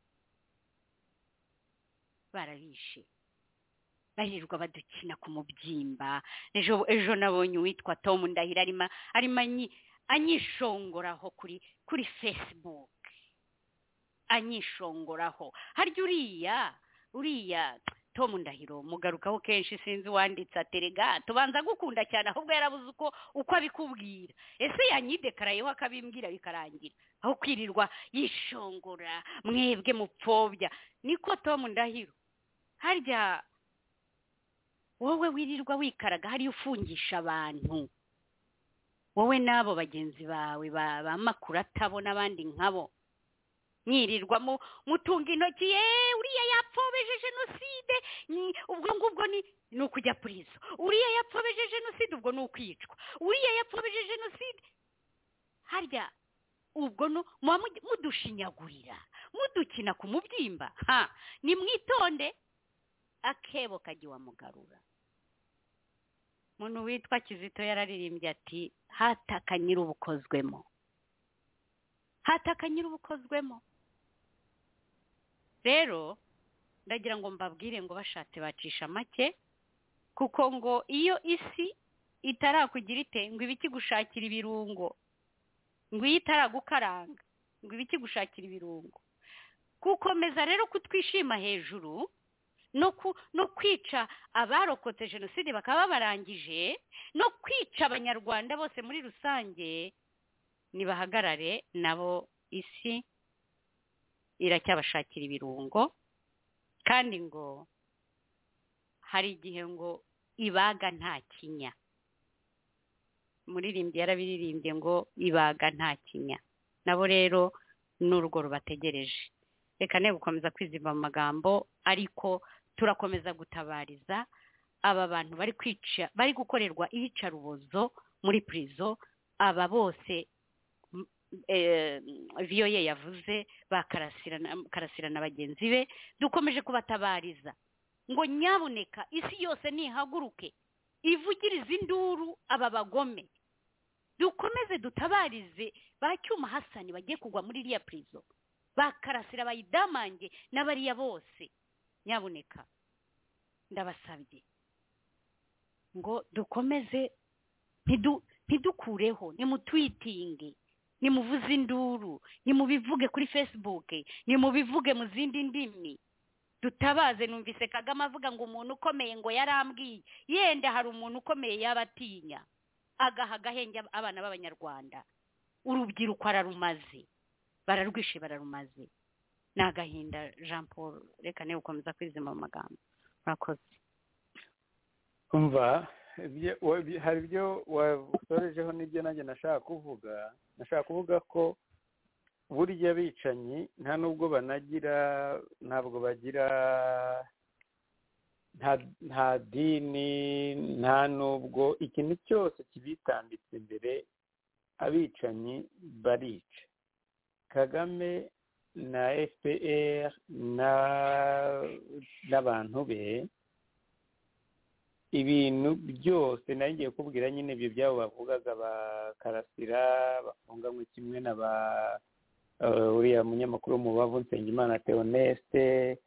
barabishe bahirirwa badukina ku mubyimba. Ejo ejo nabonye uwitwa Tom Ndahira arima arima anyishongoraho kuri kuri Facebook, anyishongoraho. Harya uriya uriya Tom Ndahiro mugarukaho kenshi, sinzi wanditse aterega tubanza gukunda cyane, ahubwo yarabuze uko uko abikubwira. Ese yanyidekarayeho akabimbwira bikarangira, aho kwirirwa yishongora mwebwe mupfobya. Niko Tom Ndahiro, harya wowe wirirwa wikaraga hari ufungisha abantu, wowe nabo bagenzi bawe ba makuru atabona abandi nkabo, mwirirwa mutunga intoki, ye uriya yapfobeje jenoside, ubwo ngubwo ni ni ukujya purizo, uriya yapfobeje jenoside ubwo ni ukwicwa, uriya yapfobeje jenoside. Harya ubwo no mudushinyagurira, mudukina ku mubyimba. Ha, ni mwitonde, akebo kagiwa mugarura. Muntu witwa Kizito yararirimbye ati hataka nyirubukozwemo, hataka nyirubukozwemo. Rero ndagira ngo mbabwire ngo bashatse bacisha make, kuko ngo iyo isi itarakugira ite ngo ibiki gushakira ibirungo, ngo iyo itaragukaranga ngo iba ikigushakira ibirungo. Gukomeza rero kutwishima hejuru no ku no kwica abarokotse jenoside bakaba barangije no kwica abanyarwanda bose muri rusange, nibahagarare nabo, isi iracyabashakira ibirungo. Kandi ngo hari igihe ngo ibaga nta kinya, muririmbyi yarabiririmbye ngo ibaga nta kinya. Nabo rero n'urugo rubategereje. Reka ne gukomeza kwizimba mu magambo, ariko turakomeza gutabariza aba bantu bari kwica, bari gukorerwa iyicarubozo muri prison, aba bose eh, viyoye yavuze bakarasira karasira na bagenzi be. Dukomeje kubatabariza ngo nyabuneka isi yose nihaguruke ivugiriza induru aba bagome. Dukomeze dutabarize ba Cyuma Hasani bagiye kugwa muri iriya prison, bakarasira bayidamange n'abariya bose. Nyabuneka ndabasabye ngo dukomeze ntidu ntidukureho, nimutwitinge, nimuvuze induru, nimubivuge kuri Facebook, nimubivuge mu zindi ndimi, dutabaze. Numvise Kagame avuga ngo umuntu ukomeye ngo yarambwiye, yenda hari umuntu ukomeye yabatinya agaha gahenge abana b'Abanyarwanda. Urubyiruko ararumaze, bararwishe bararumaze. Nagahinda Jean Paul, reka ne ukomeza kwizima mu magambo. Murakoze. Umva hari ibyo wasorejeho n'ibyo nanjye nashaka kuvuga. Nashaka kuvuga ko burya bicanyi nta nubwo banagira, ntabwo bagira nta nta dini, nta nubwo ikintu cyose kibitambitse imbere. Abicanyi barica. Kagame na F P R na n'abantu be, ibintu byose nagiye kubwira nyine ibyo byabo bavugaga, bakarasira bafunganywe kimwe na ba uriya munyamakuru mu bavu Nsengimana Theoneste,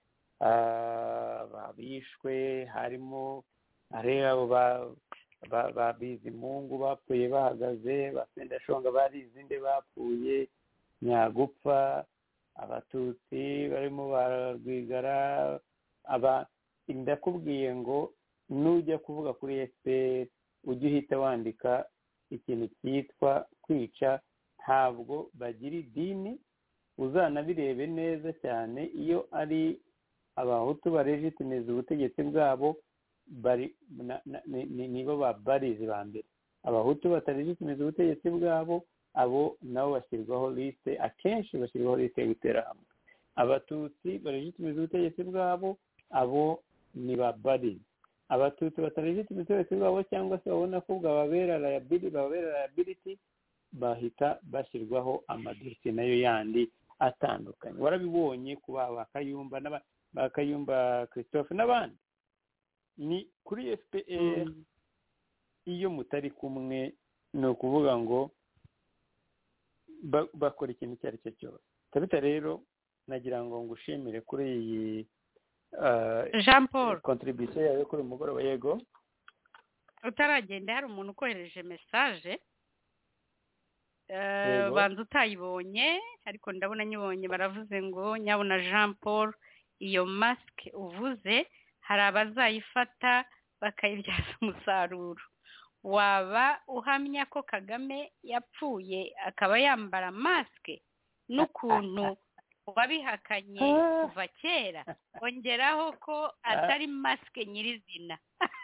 babishwe harimo areba ba ba Bizimungu bapfuye bahagaze, Basendashonga barizinde bapfuye Nyagupfa, Abatutsi barimo barwigara. Aba ndakubwiye ngo nujya kuvuga kuri F P R ujye uhita wandika ikintu cyitwa kwica. Ntabwo bagira idini, uzanabirebe neza cyane. Iyo ari abahutu baregitimiza ubutegetsi bwabo, bari nibo babarizi ba mbere. Abahutu bataregitimiza ubutegetsi bwabo, abo nabo bashyirwaho liste, akenshi bashyirwaho liste yo gutera hamwe. Abatutsi baregitimiza ubutegetsi bwabo, abo ni babarizi. Abatutsi bataregitimiza ubutegetsi bwabo cyangwa se babona ko bwababera liability, babera liability, bahita bashyirwaho amadosiye nayo yandi atandukanye. Warabibonye kuba bakayumba n'aba bakayumba Christophe n'abandi. Ni kuri F P R mm. iyo mutari kumwe ni ukuvuga ngo bakora ikintu icyo ari cyo cyose. Tabita rero nagira ngo ngushimire kuri iyi uh, Jean Paul contribution yawe kuri umugoroba. Yego, utaragenda hari umuntu ukohereje message uh, banza utayibonye, ariko ndabona nyibonye. Baravuze ngo nyabuna Jean Paul, iyo mask uvuze hari abazayifata bakayibyaza umusaruro. Waba uhamya ko Kagame yapfuye akaba yambara maske n'ukuntu wabihakanye kuva kera, ongeraho ko atari maske nyirizina?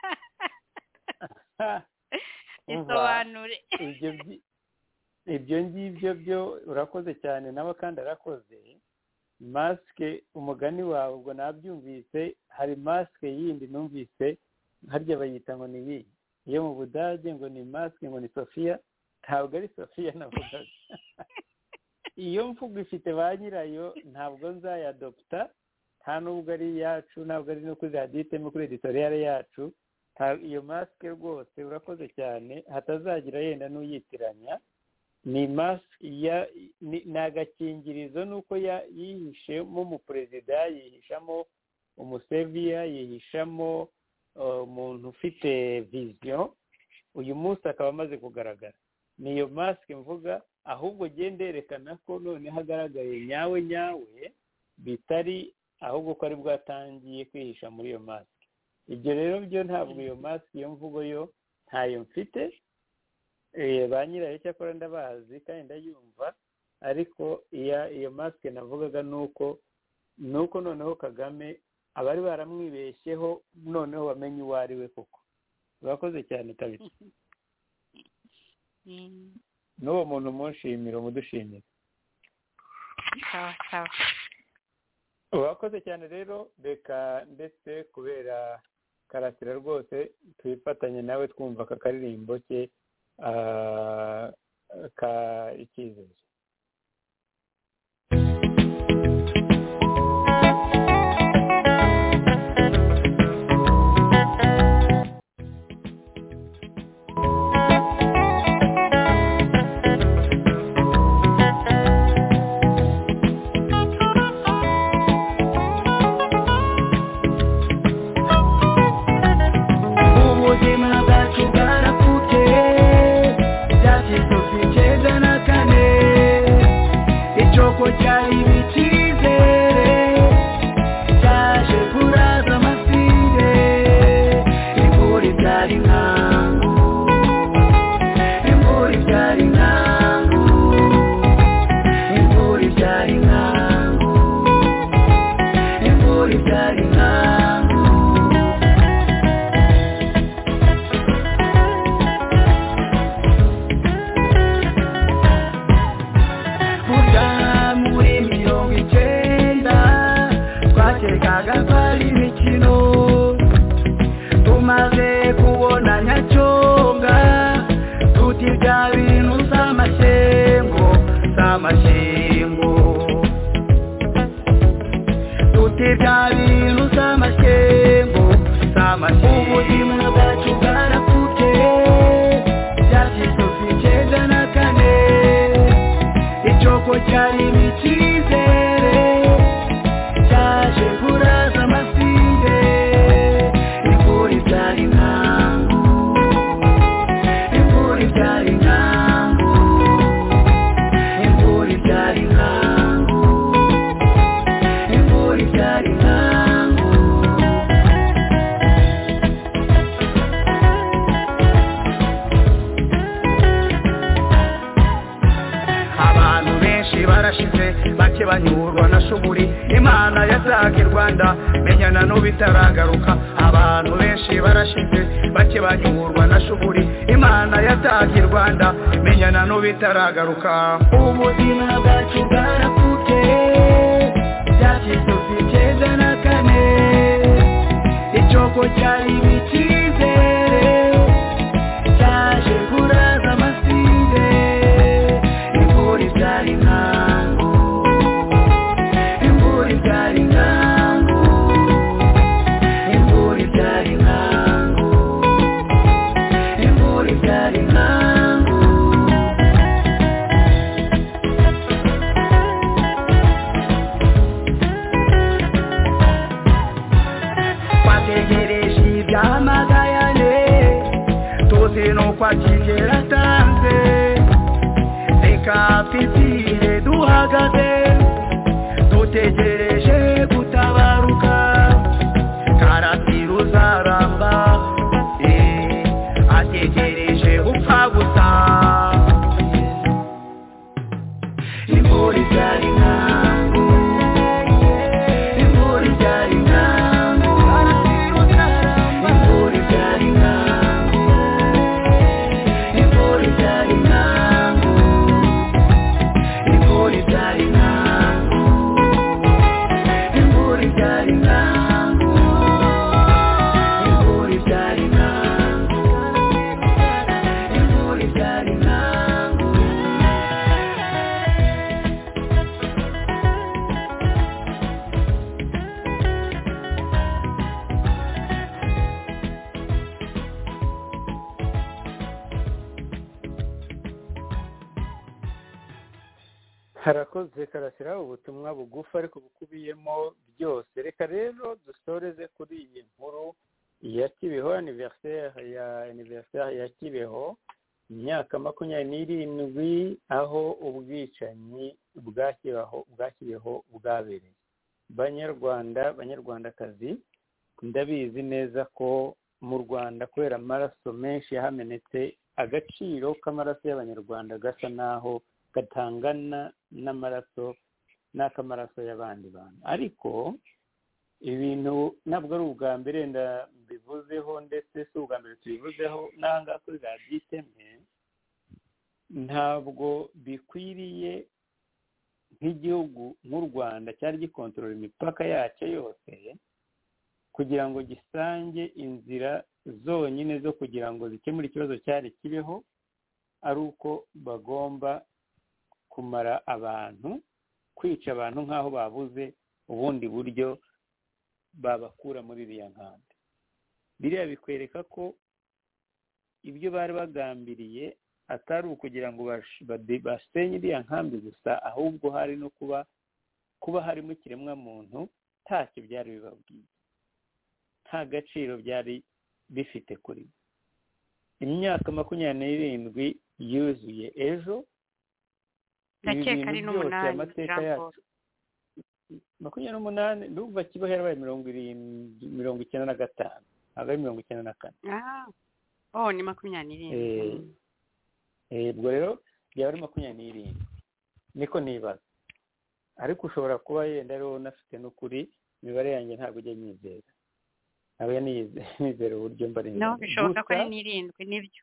Isobanure. Ibyo ngibyo byo urakoze cyane, nawe kandi arakoze. Maske umugani wawe ubwo nabyumvise. Hari maske yindi numvise harya bayita ngo ni iyi iyo mu Budage ngo ni maske ngo ni Sofia. Ntabwo ari Sofia navugaga. Iyo mvugo ifite ba nyirayo, ntabwo nzayadopta, nta nubwo ari yacu, ntabwo ari no kuri raditemo kuri editorial yacu. Iyo maske rwose urakoze cyane, hatazagira yenda n'uyitiranya. Ni maske ya ni agakingirizo, nuko yihishemo umuperezida, yihishamo umuseviya, yihishamo umuntu ufite vision. Uyu munsi akaba amaze kugaragara. Niyo maske mvuga, ahubwo genda yerekana ko none hagaragaye nyawe nyawe bitari ahubwo ko ari bwatangiye kwihisha muri iyo masike. Ibyo rero byo ntabwo iyo masike iyo mvugo yo ntayo mfite, ba nyirayo cyakora ndabazi kandi ndayumva, ariko iya iyo masike navugaga nuko nuko noneho Kagame abari baramwibeshyeho noneho bamenye uwo ari we koko. Urakoze cyane Tabitha. N'uwo muntu munshimira umudushimira. Sawa sawa. Urakoze cyane rero, reka ndetse kubera Karasira rwose twifatanye nawe twumva aka karirimbo ke ka icyizere. banyurwa na shuburi Imana yataka Rwanda menyana no bitaragaruka abantu benshi barashize bake banyurwa na shuburi Imana yataka Rwanda menyana no bitaragaruka ubuzima bwacu bwarakuke byakisofike na kane icyoko cyari bikizere cyaje kuraza amasinde imvura ibyara inkangu imvura ibyara inkangu imvura ibyara inkangu imvura ibyara inkangu twategereje ibyamagayane tuzi nuko akigera atanze reka twitire duhagaze dutegereje gutabaruka Karasira uzaramba eh ategereje gupfa gusa imvura ibyara inkangu imvura ibyara inkangu imvura ibyara inkangu imvura ibyara inkangu imvura ibyara inkangu imvura ibyara inkangu imvura ibyara inkangu imvura ibyara inkangu. harakoze Karasira ubutumwa bugufi ariko bukubiyemo byose. Reka rero dusoreze kuri iyi nkuru ya Kibeho anniversaire ya anniversaire ya Kibeho imyaka makumyabiri n'irindwi aho ubwicanyi bwashyiriweho bwashyiriweho bwabereye. Banyarwanda banyarwandakazi, ndabizi neza ko mu Rwanda kubera amaraso menshi yahamenetse, agaciro k'amaraso y'abanyarwanda gasa naho gatangana n'amaraso n'akamaraso y'abandi bantu. Ariko ibintu ntabwo ari ubwa mbere ndabivuzeho, ndetse si ubwa mbere tubivuzeho n'ahangaha kuri radiyo iteme. Ntabwo bikwiriye nk'igihugu nk'u Rwanda cyari gikontorora imipaka yacyo yose kugira ngo gisange inzira zonyine zo kugira ngo zikemure ikibazo cyari kibeho ari uko bagomba kumara abantu, kwica abantu nk'aho babuze ubundi buryo babakura muri iriya nkambi. Biriya bikwereka ko ibyo bari bagambiriye atari ukugira ngo basenye iriya nkambi gusa, ahubwo hari no kuba kuba harimo ikiremwa muntu ntacyo byari bibabwiye, nta gaciro byari bifite kuri bo. Imyaka makumyabiri n'irindwi yuzuye ejo, ndakeka ari n'umunani amateka yacu makumyabiri n'umunani, ndumva kibaho yarabaye mirongo irindwi mirongo icyenda na gatanu, ntabwo ari mirongo icyenda na kane. oh ni makumyabiri n'irindwi. Ubwo rero byaba ari makumyabiri n'irindwi niko nibaza, ariko ushobora kuba yenda ariwo unafite n'ukuri. Imibare yanjye ntabwo ujya nyizera, ntabwo nizera uburyo mbari no bishoboka ko ari n'irindwi nibyo.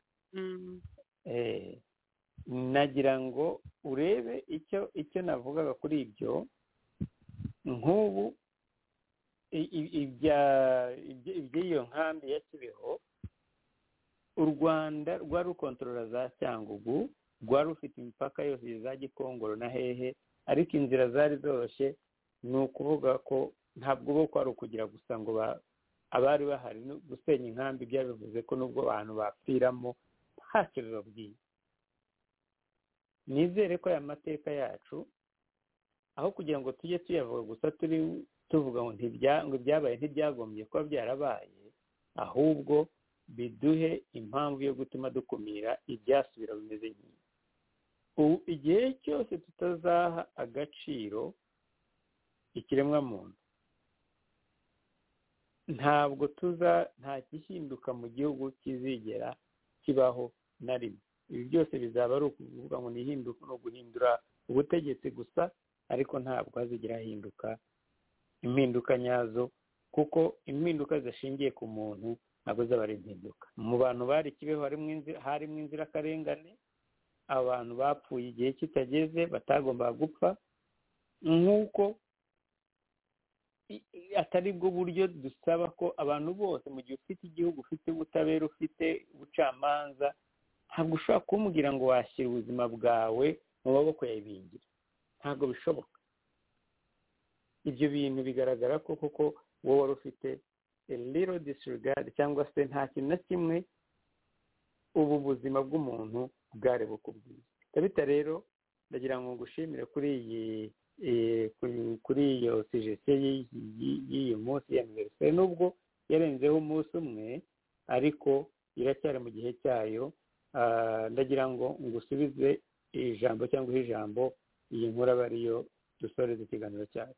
Nagira ngo urebe icyo icyo navugaga kuri ibyo. Nk'ubu iby'iyo nkambi ya Kibeho, u Rwanda rwari rukontorora za Cyangugu, rwari rufite imipaka yose za Gikongoro na hehe, ariko inzira zari zoroshye. Ni ukuvuga ko ntabwo bo kwari ukugira gusa ngo abari bahari gusenya inkambi, byari bivuze ko nubwo abantu bapfiramo ntacyo bibabwiye. Nizere ko aya mateka yacu, aho kugira ngo tujye tuyavuga gusa turi tuvuga ngo ibyabaye ntibyagombye kuba byarabaye, ahubwo biduhe impamvu yo gutuma dukumira ibyasubira bimeze nk'ibi. Ubu igihe cyose tutazaha agaciro ikiremwa muntu, ntabwo tuza nta gihinduka mu gihugu kizigera kibaho na rimwe. Ibi byose bizaba ari ukuvuga ngo ni ihinduka no guhindura ubutegetsi gusa, ariko ntabwo hazigera hahinduka impinduka nyazo, kuko impinduka zishingiye ku muntu ntabwo zaba ari impinduka. Mu bantu bari Kibeho harimo inzirakarengane, abantu bapfuye igihe kitageze batagombaga gupfa, nk'uko atari bwo buryo dusaba ko abantu bose, mu gihe ufite igihugu, ufite ubutabera, ufite ubucamanza, ntabwo ushobora kumubwira ngo washyira ubuzima bwawe mu maboko ya ibingira. Ntabwo bishoboka. Ibyo bintu bigaragara ko koko wowe wari ufite a little disregard, cyangwa se nta kintu na kimwe ubu buzima bw'umuntu bwari bukubwiye. Tabita rero ndagira ngo ngushimire kuri iyi kuri iyo suggestion y'iyi munsi y'anniversaire, nubwo yarenzeho umunsi umwe ariko iracyari mu gihe cyayo. Ndagira ngo ngusubize ijambo cyangwa ijambo iyi nkuru aba ariyo dusoreza ikiganiro cyacu.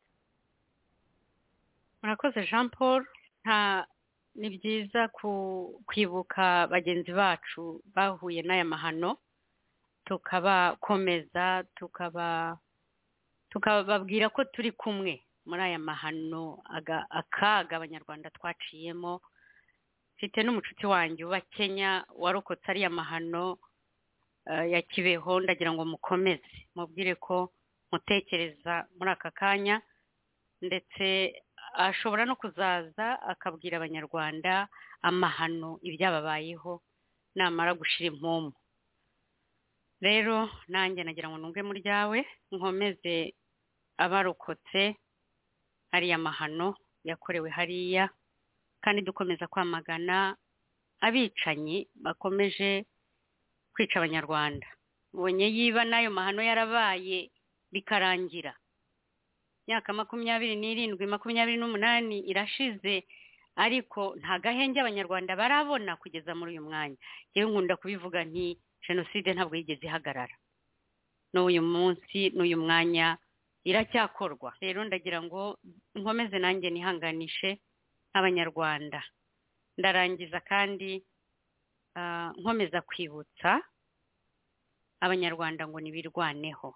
Murakoze Jean Paul. Nta ni byiza kwibuka bagenzi bacu bahuye n'aya mahano, tukabakomeza tukaba tukababwira ko turi kumwe muri aya mahano akaga abanyarwanda twaciyemo. Mfite n'umucuti wanjye uba Kenya warokotse ariya mahano ya Kibeho, ndagira ngo mukomeze mubwire ko mutekereza muri aka kanya, ndetse ashobora no kuzaza akabwira abanyarwanda amahano ibyababayeho namara gushira impumu. Rero nanjye nagira ngo nunge muri ryawe, nkomeze abarokotse ariya mahano yakorewe hariya, kandi dukomeza kwamagana abicanyi bakomeje kwica abanyarwanda. Ubonye yiba n'ayo mahano yarabaye bikarangira, myaka makumyabiri n'irindwi makumyabiri n'umunani irashize, ariko nta gahenge abanyarwanda barabona kugeza muri uyu mwanya. Yewe nkunda kubivuga nti jenoside ntabwo yigeze ihagarara n'uyu munsi n'uyu mwanya iracyakorwa. Rero ndagira ngo nkomeze nanjye nihanganishe abanyarwanda. Ndarangiza kandi nkomeza kwibutsa abanyarwanda ngo nibirwaneho,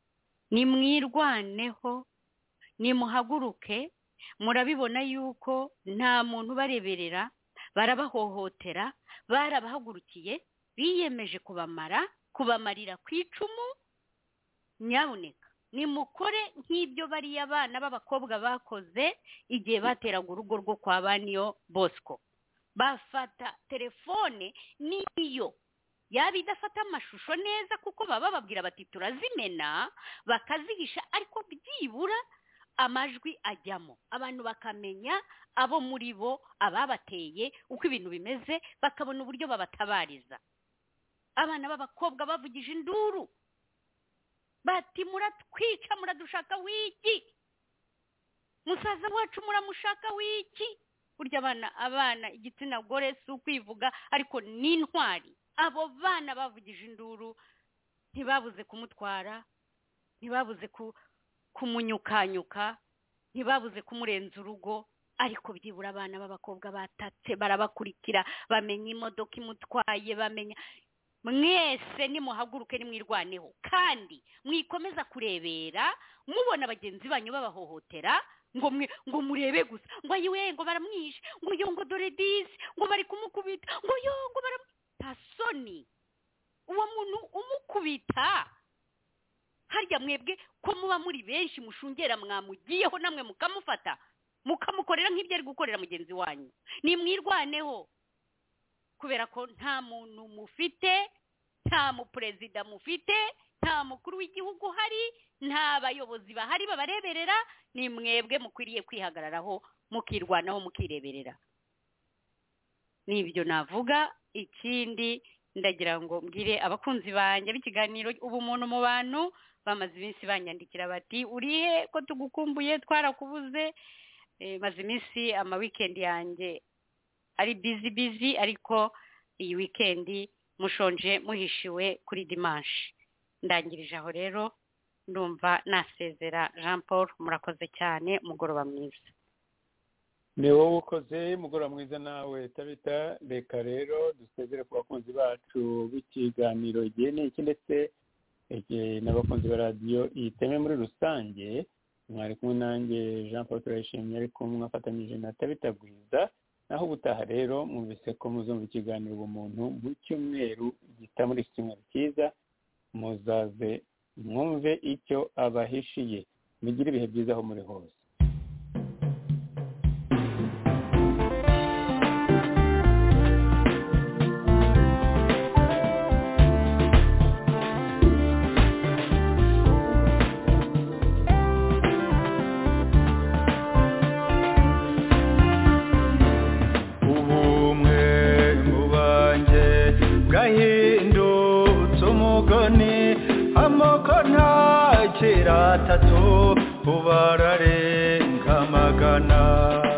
nimwirwaneho, nimuhaguruke. Murabibona yuko nta muntu bareberera, barabahohotera, barabahagurukiye, biyemeje kubamara, kubamarira ku icumu. Nyabuneka nimukore nk'ibyo bariya abana b'abakobwa bakoze igihe bateraga urugo rwo kwa Baniyo Bosco. Bafata telefone niyo yaba idafata amashusho neza kuko baba bababwira bati turazimena, bakazihisha, ariko byibura amajwi ajyamo, abantu bakamenya abo muri bo ababateye, uko ibintu bimeze, bakabona uburyo babatabariza. Abana b'abakobwa bavugije induru bati muratwica, muradushaka wiki, musaza wacu muramushaka wiki. Burya abana abana igitsina gore si ukwivuga, ariko n'intwari. Abo bana bavugije induru ntibabuze kumutwara, ntibabuze ku kumunyukanyuka, ntibabuze kumurenza urugo, ariko byibura abana b'abakobwa batatse, barabakurikira, bamenya imodoka imutwaye, bamenya. Mwese nimuhaguruke nimwirwaneho, kandi mwikomeza kurebera mubona bagenzi banyu babahohotera, ngo mwe ngo murebe gusa, ngo ayiwe ngo baramwishe, ngo yo ngo dore disi, ngo bari kumukubita, ngo yo ngo baramwita soni. Uwo muntu umukubita harya mwebwe ko muba muri benshi mushungera mwamugiyeho namwe mukamufata mukamukorera nk'ibyo ari gukorera mugenzi wanyu. Nimwirwaneho, kubera ko nta muntu mufite, nta mu perezida mufite, nta mukuru w'igihugu hari, nta bayobozi bahari babareberera. Ni mwebwe mukwiriye kwihagararaho, mukirwanaho, mukireberera. Nibyo navuga. Ikindi ndagira ngo mbwire abakunzi banjye b'ikiganiro ubumuntu mu bantu, bamaze iminsi banyandikira bati urihe ko tugukumbuye, twarakubuze. E, maze iminsi ama weekend yanjye ari busy busy, ariko iyi weekend mushonje muhishiwe kuri dimanche. Ndangirije aho rero, ndumva nasezera. Jean Paul, murakoze cyane, umugoroba mwiza. Ni wowe ukoze, umugoroba mwiza nawe Tabita. Reka rero dusezere ku bakunzi bacu b'ikiganiro igihe n'iki, ndetse n'abakunzi ba radiyo Iteme muri rusange. Mwari kumwe nanjye Jean Paul Turayishimye, ariko mwafatanyije na Tabita Gwiza. Naho ubutaha rero mwumvise ko muzumva ikiganiro ubumuntu mu cyumweru gita muri iki cyumweru cyiza. Muzaze mwumve icyo abahishiye. Mugire ibihe byiza aho muri hose. Amoko nta kiratatu ubararenga magana.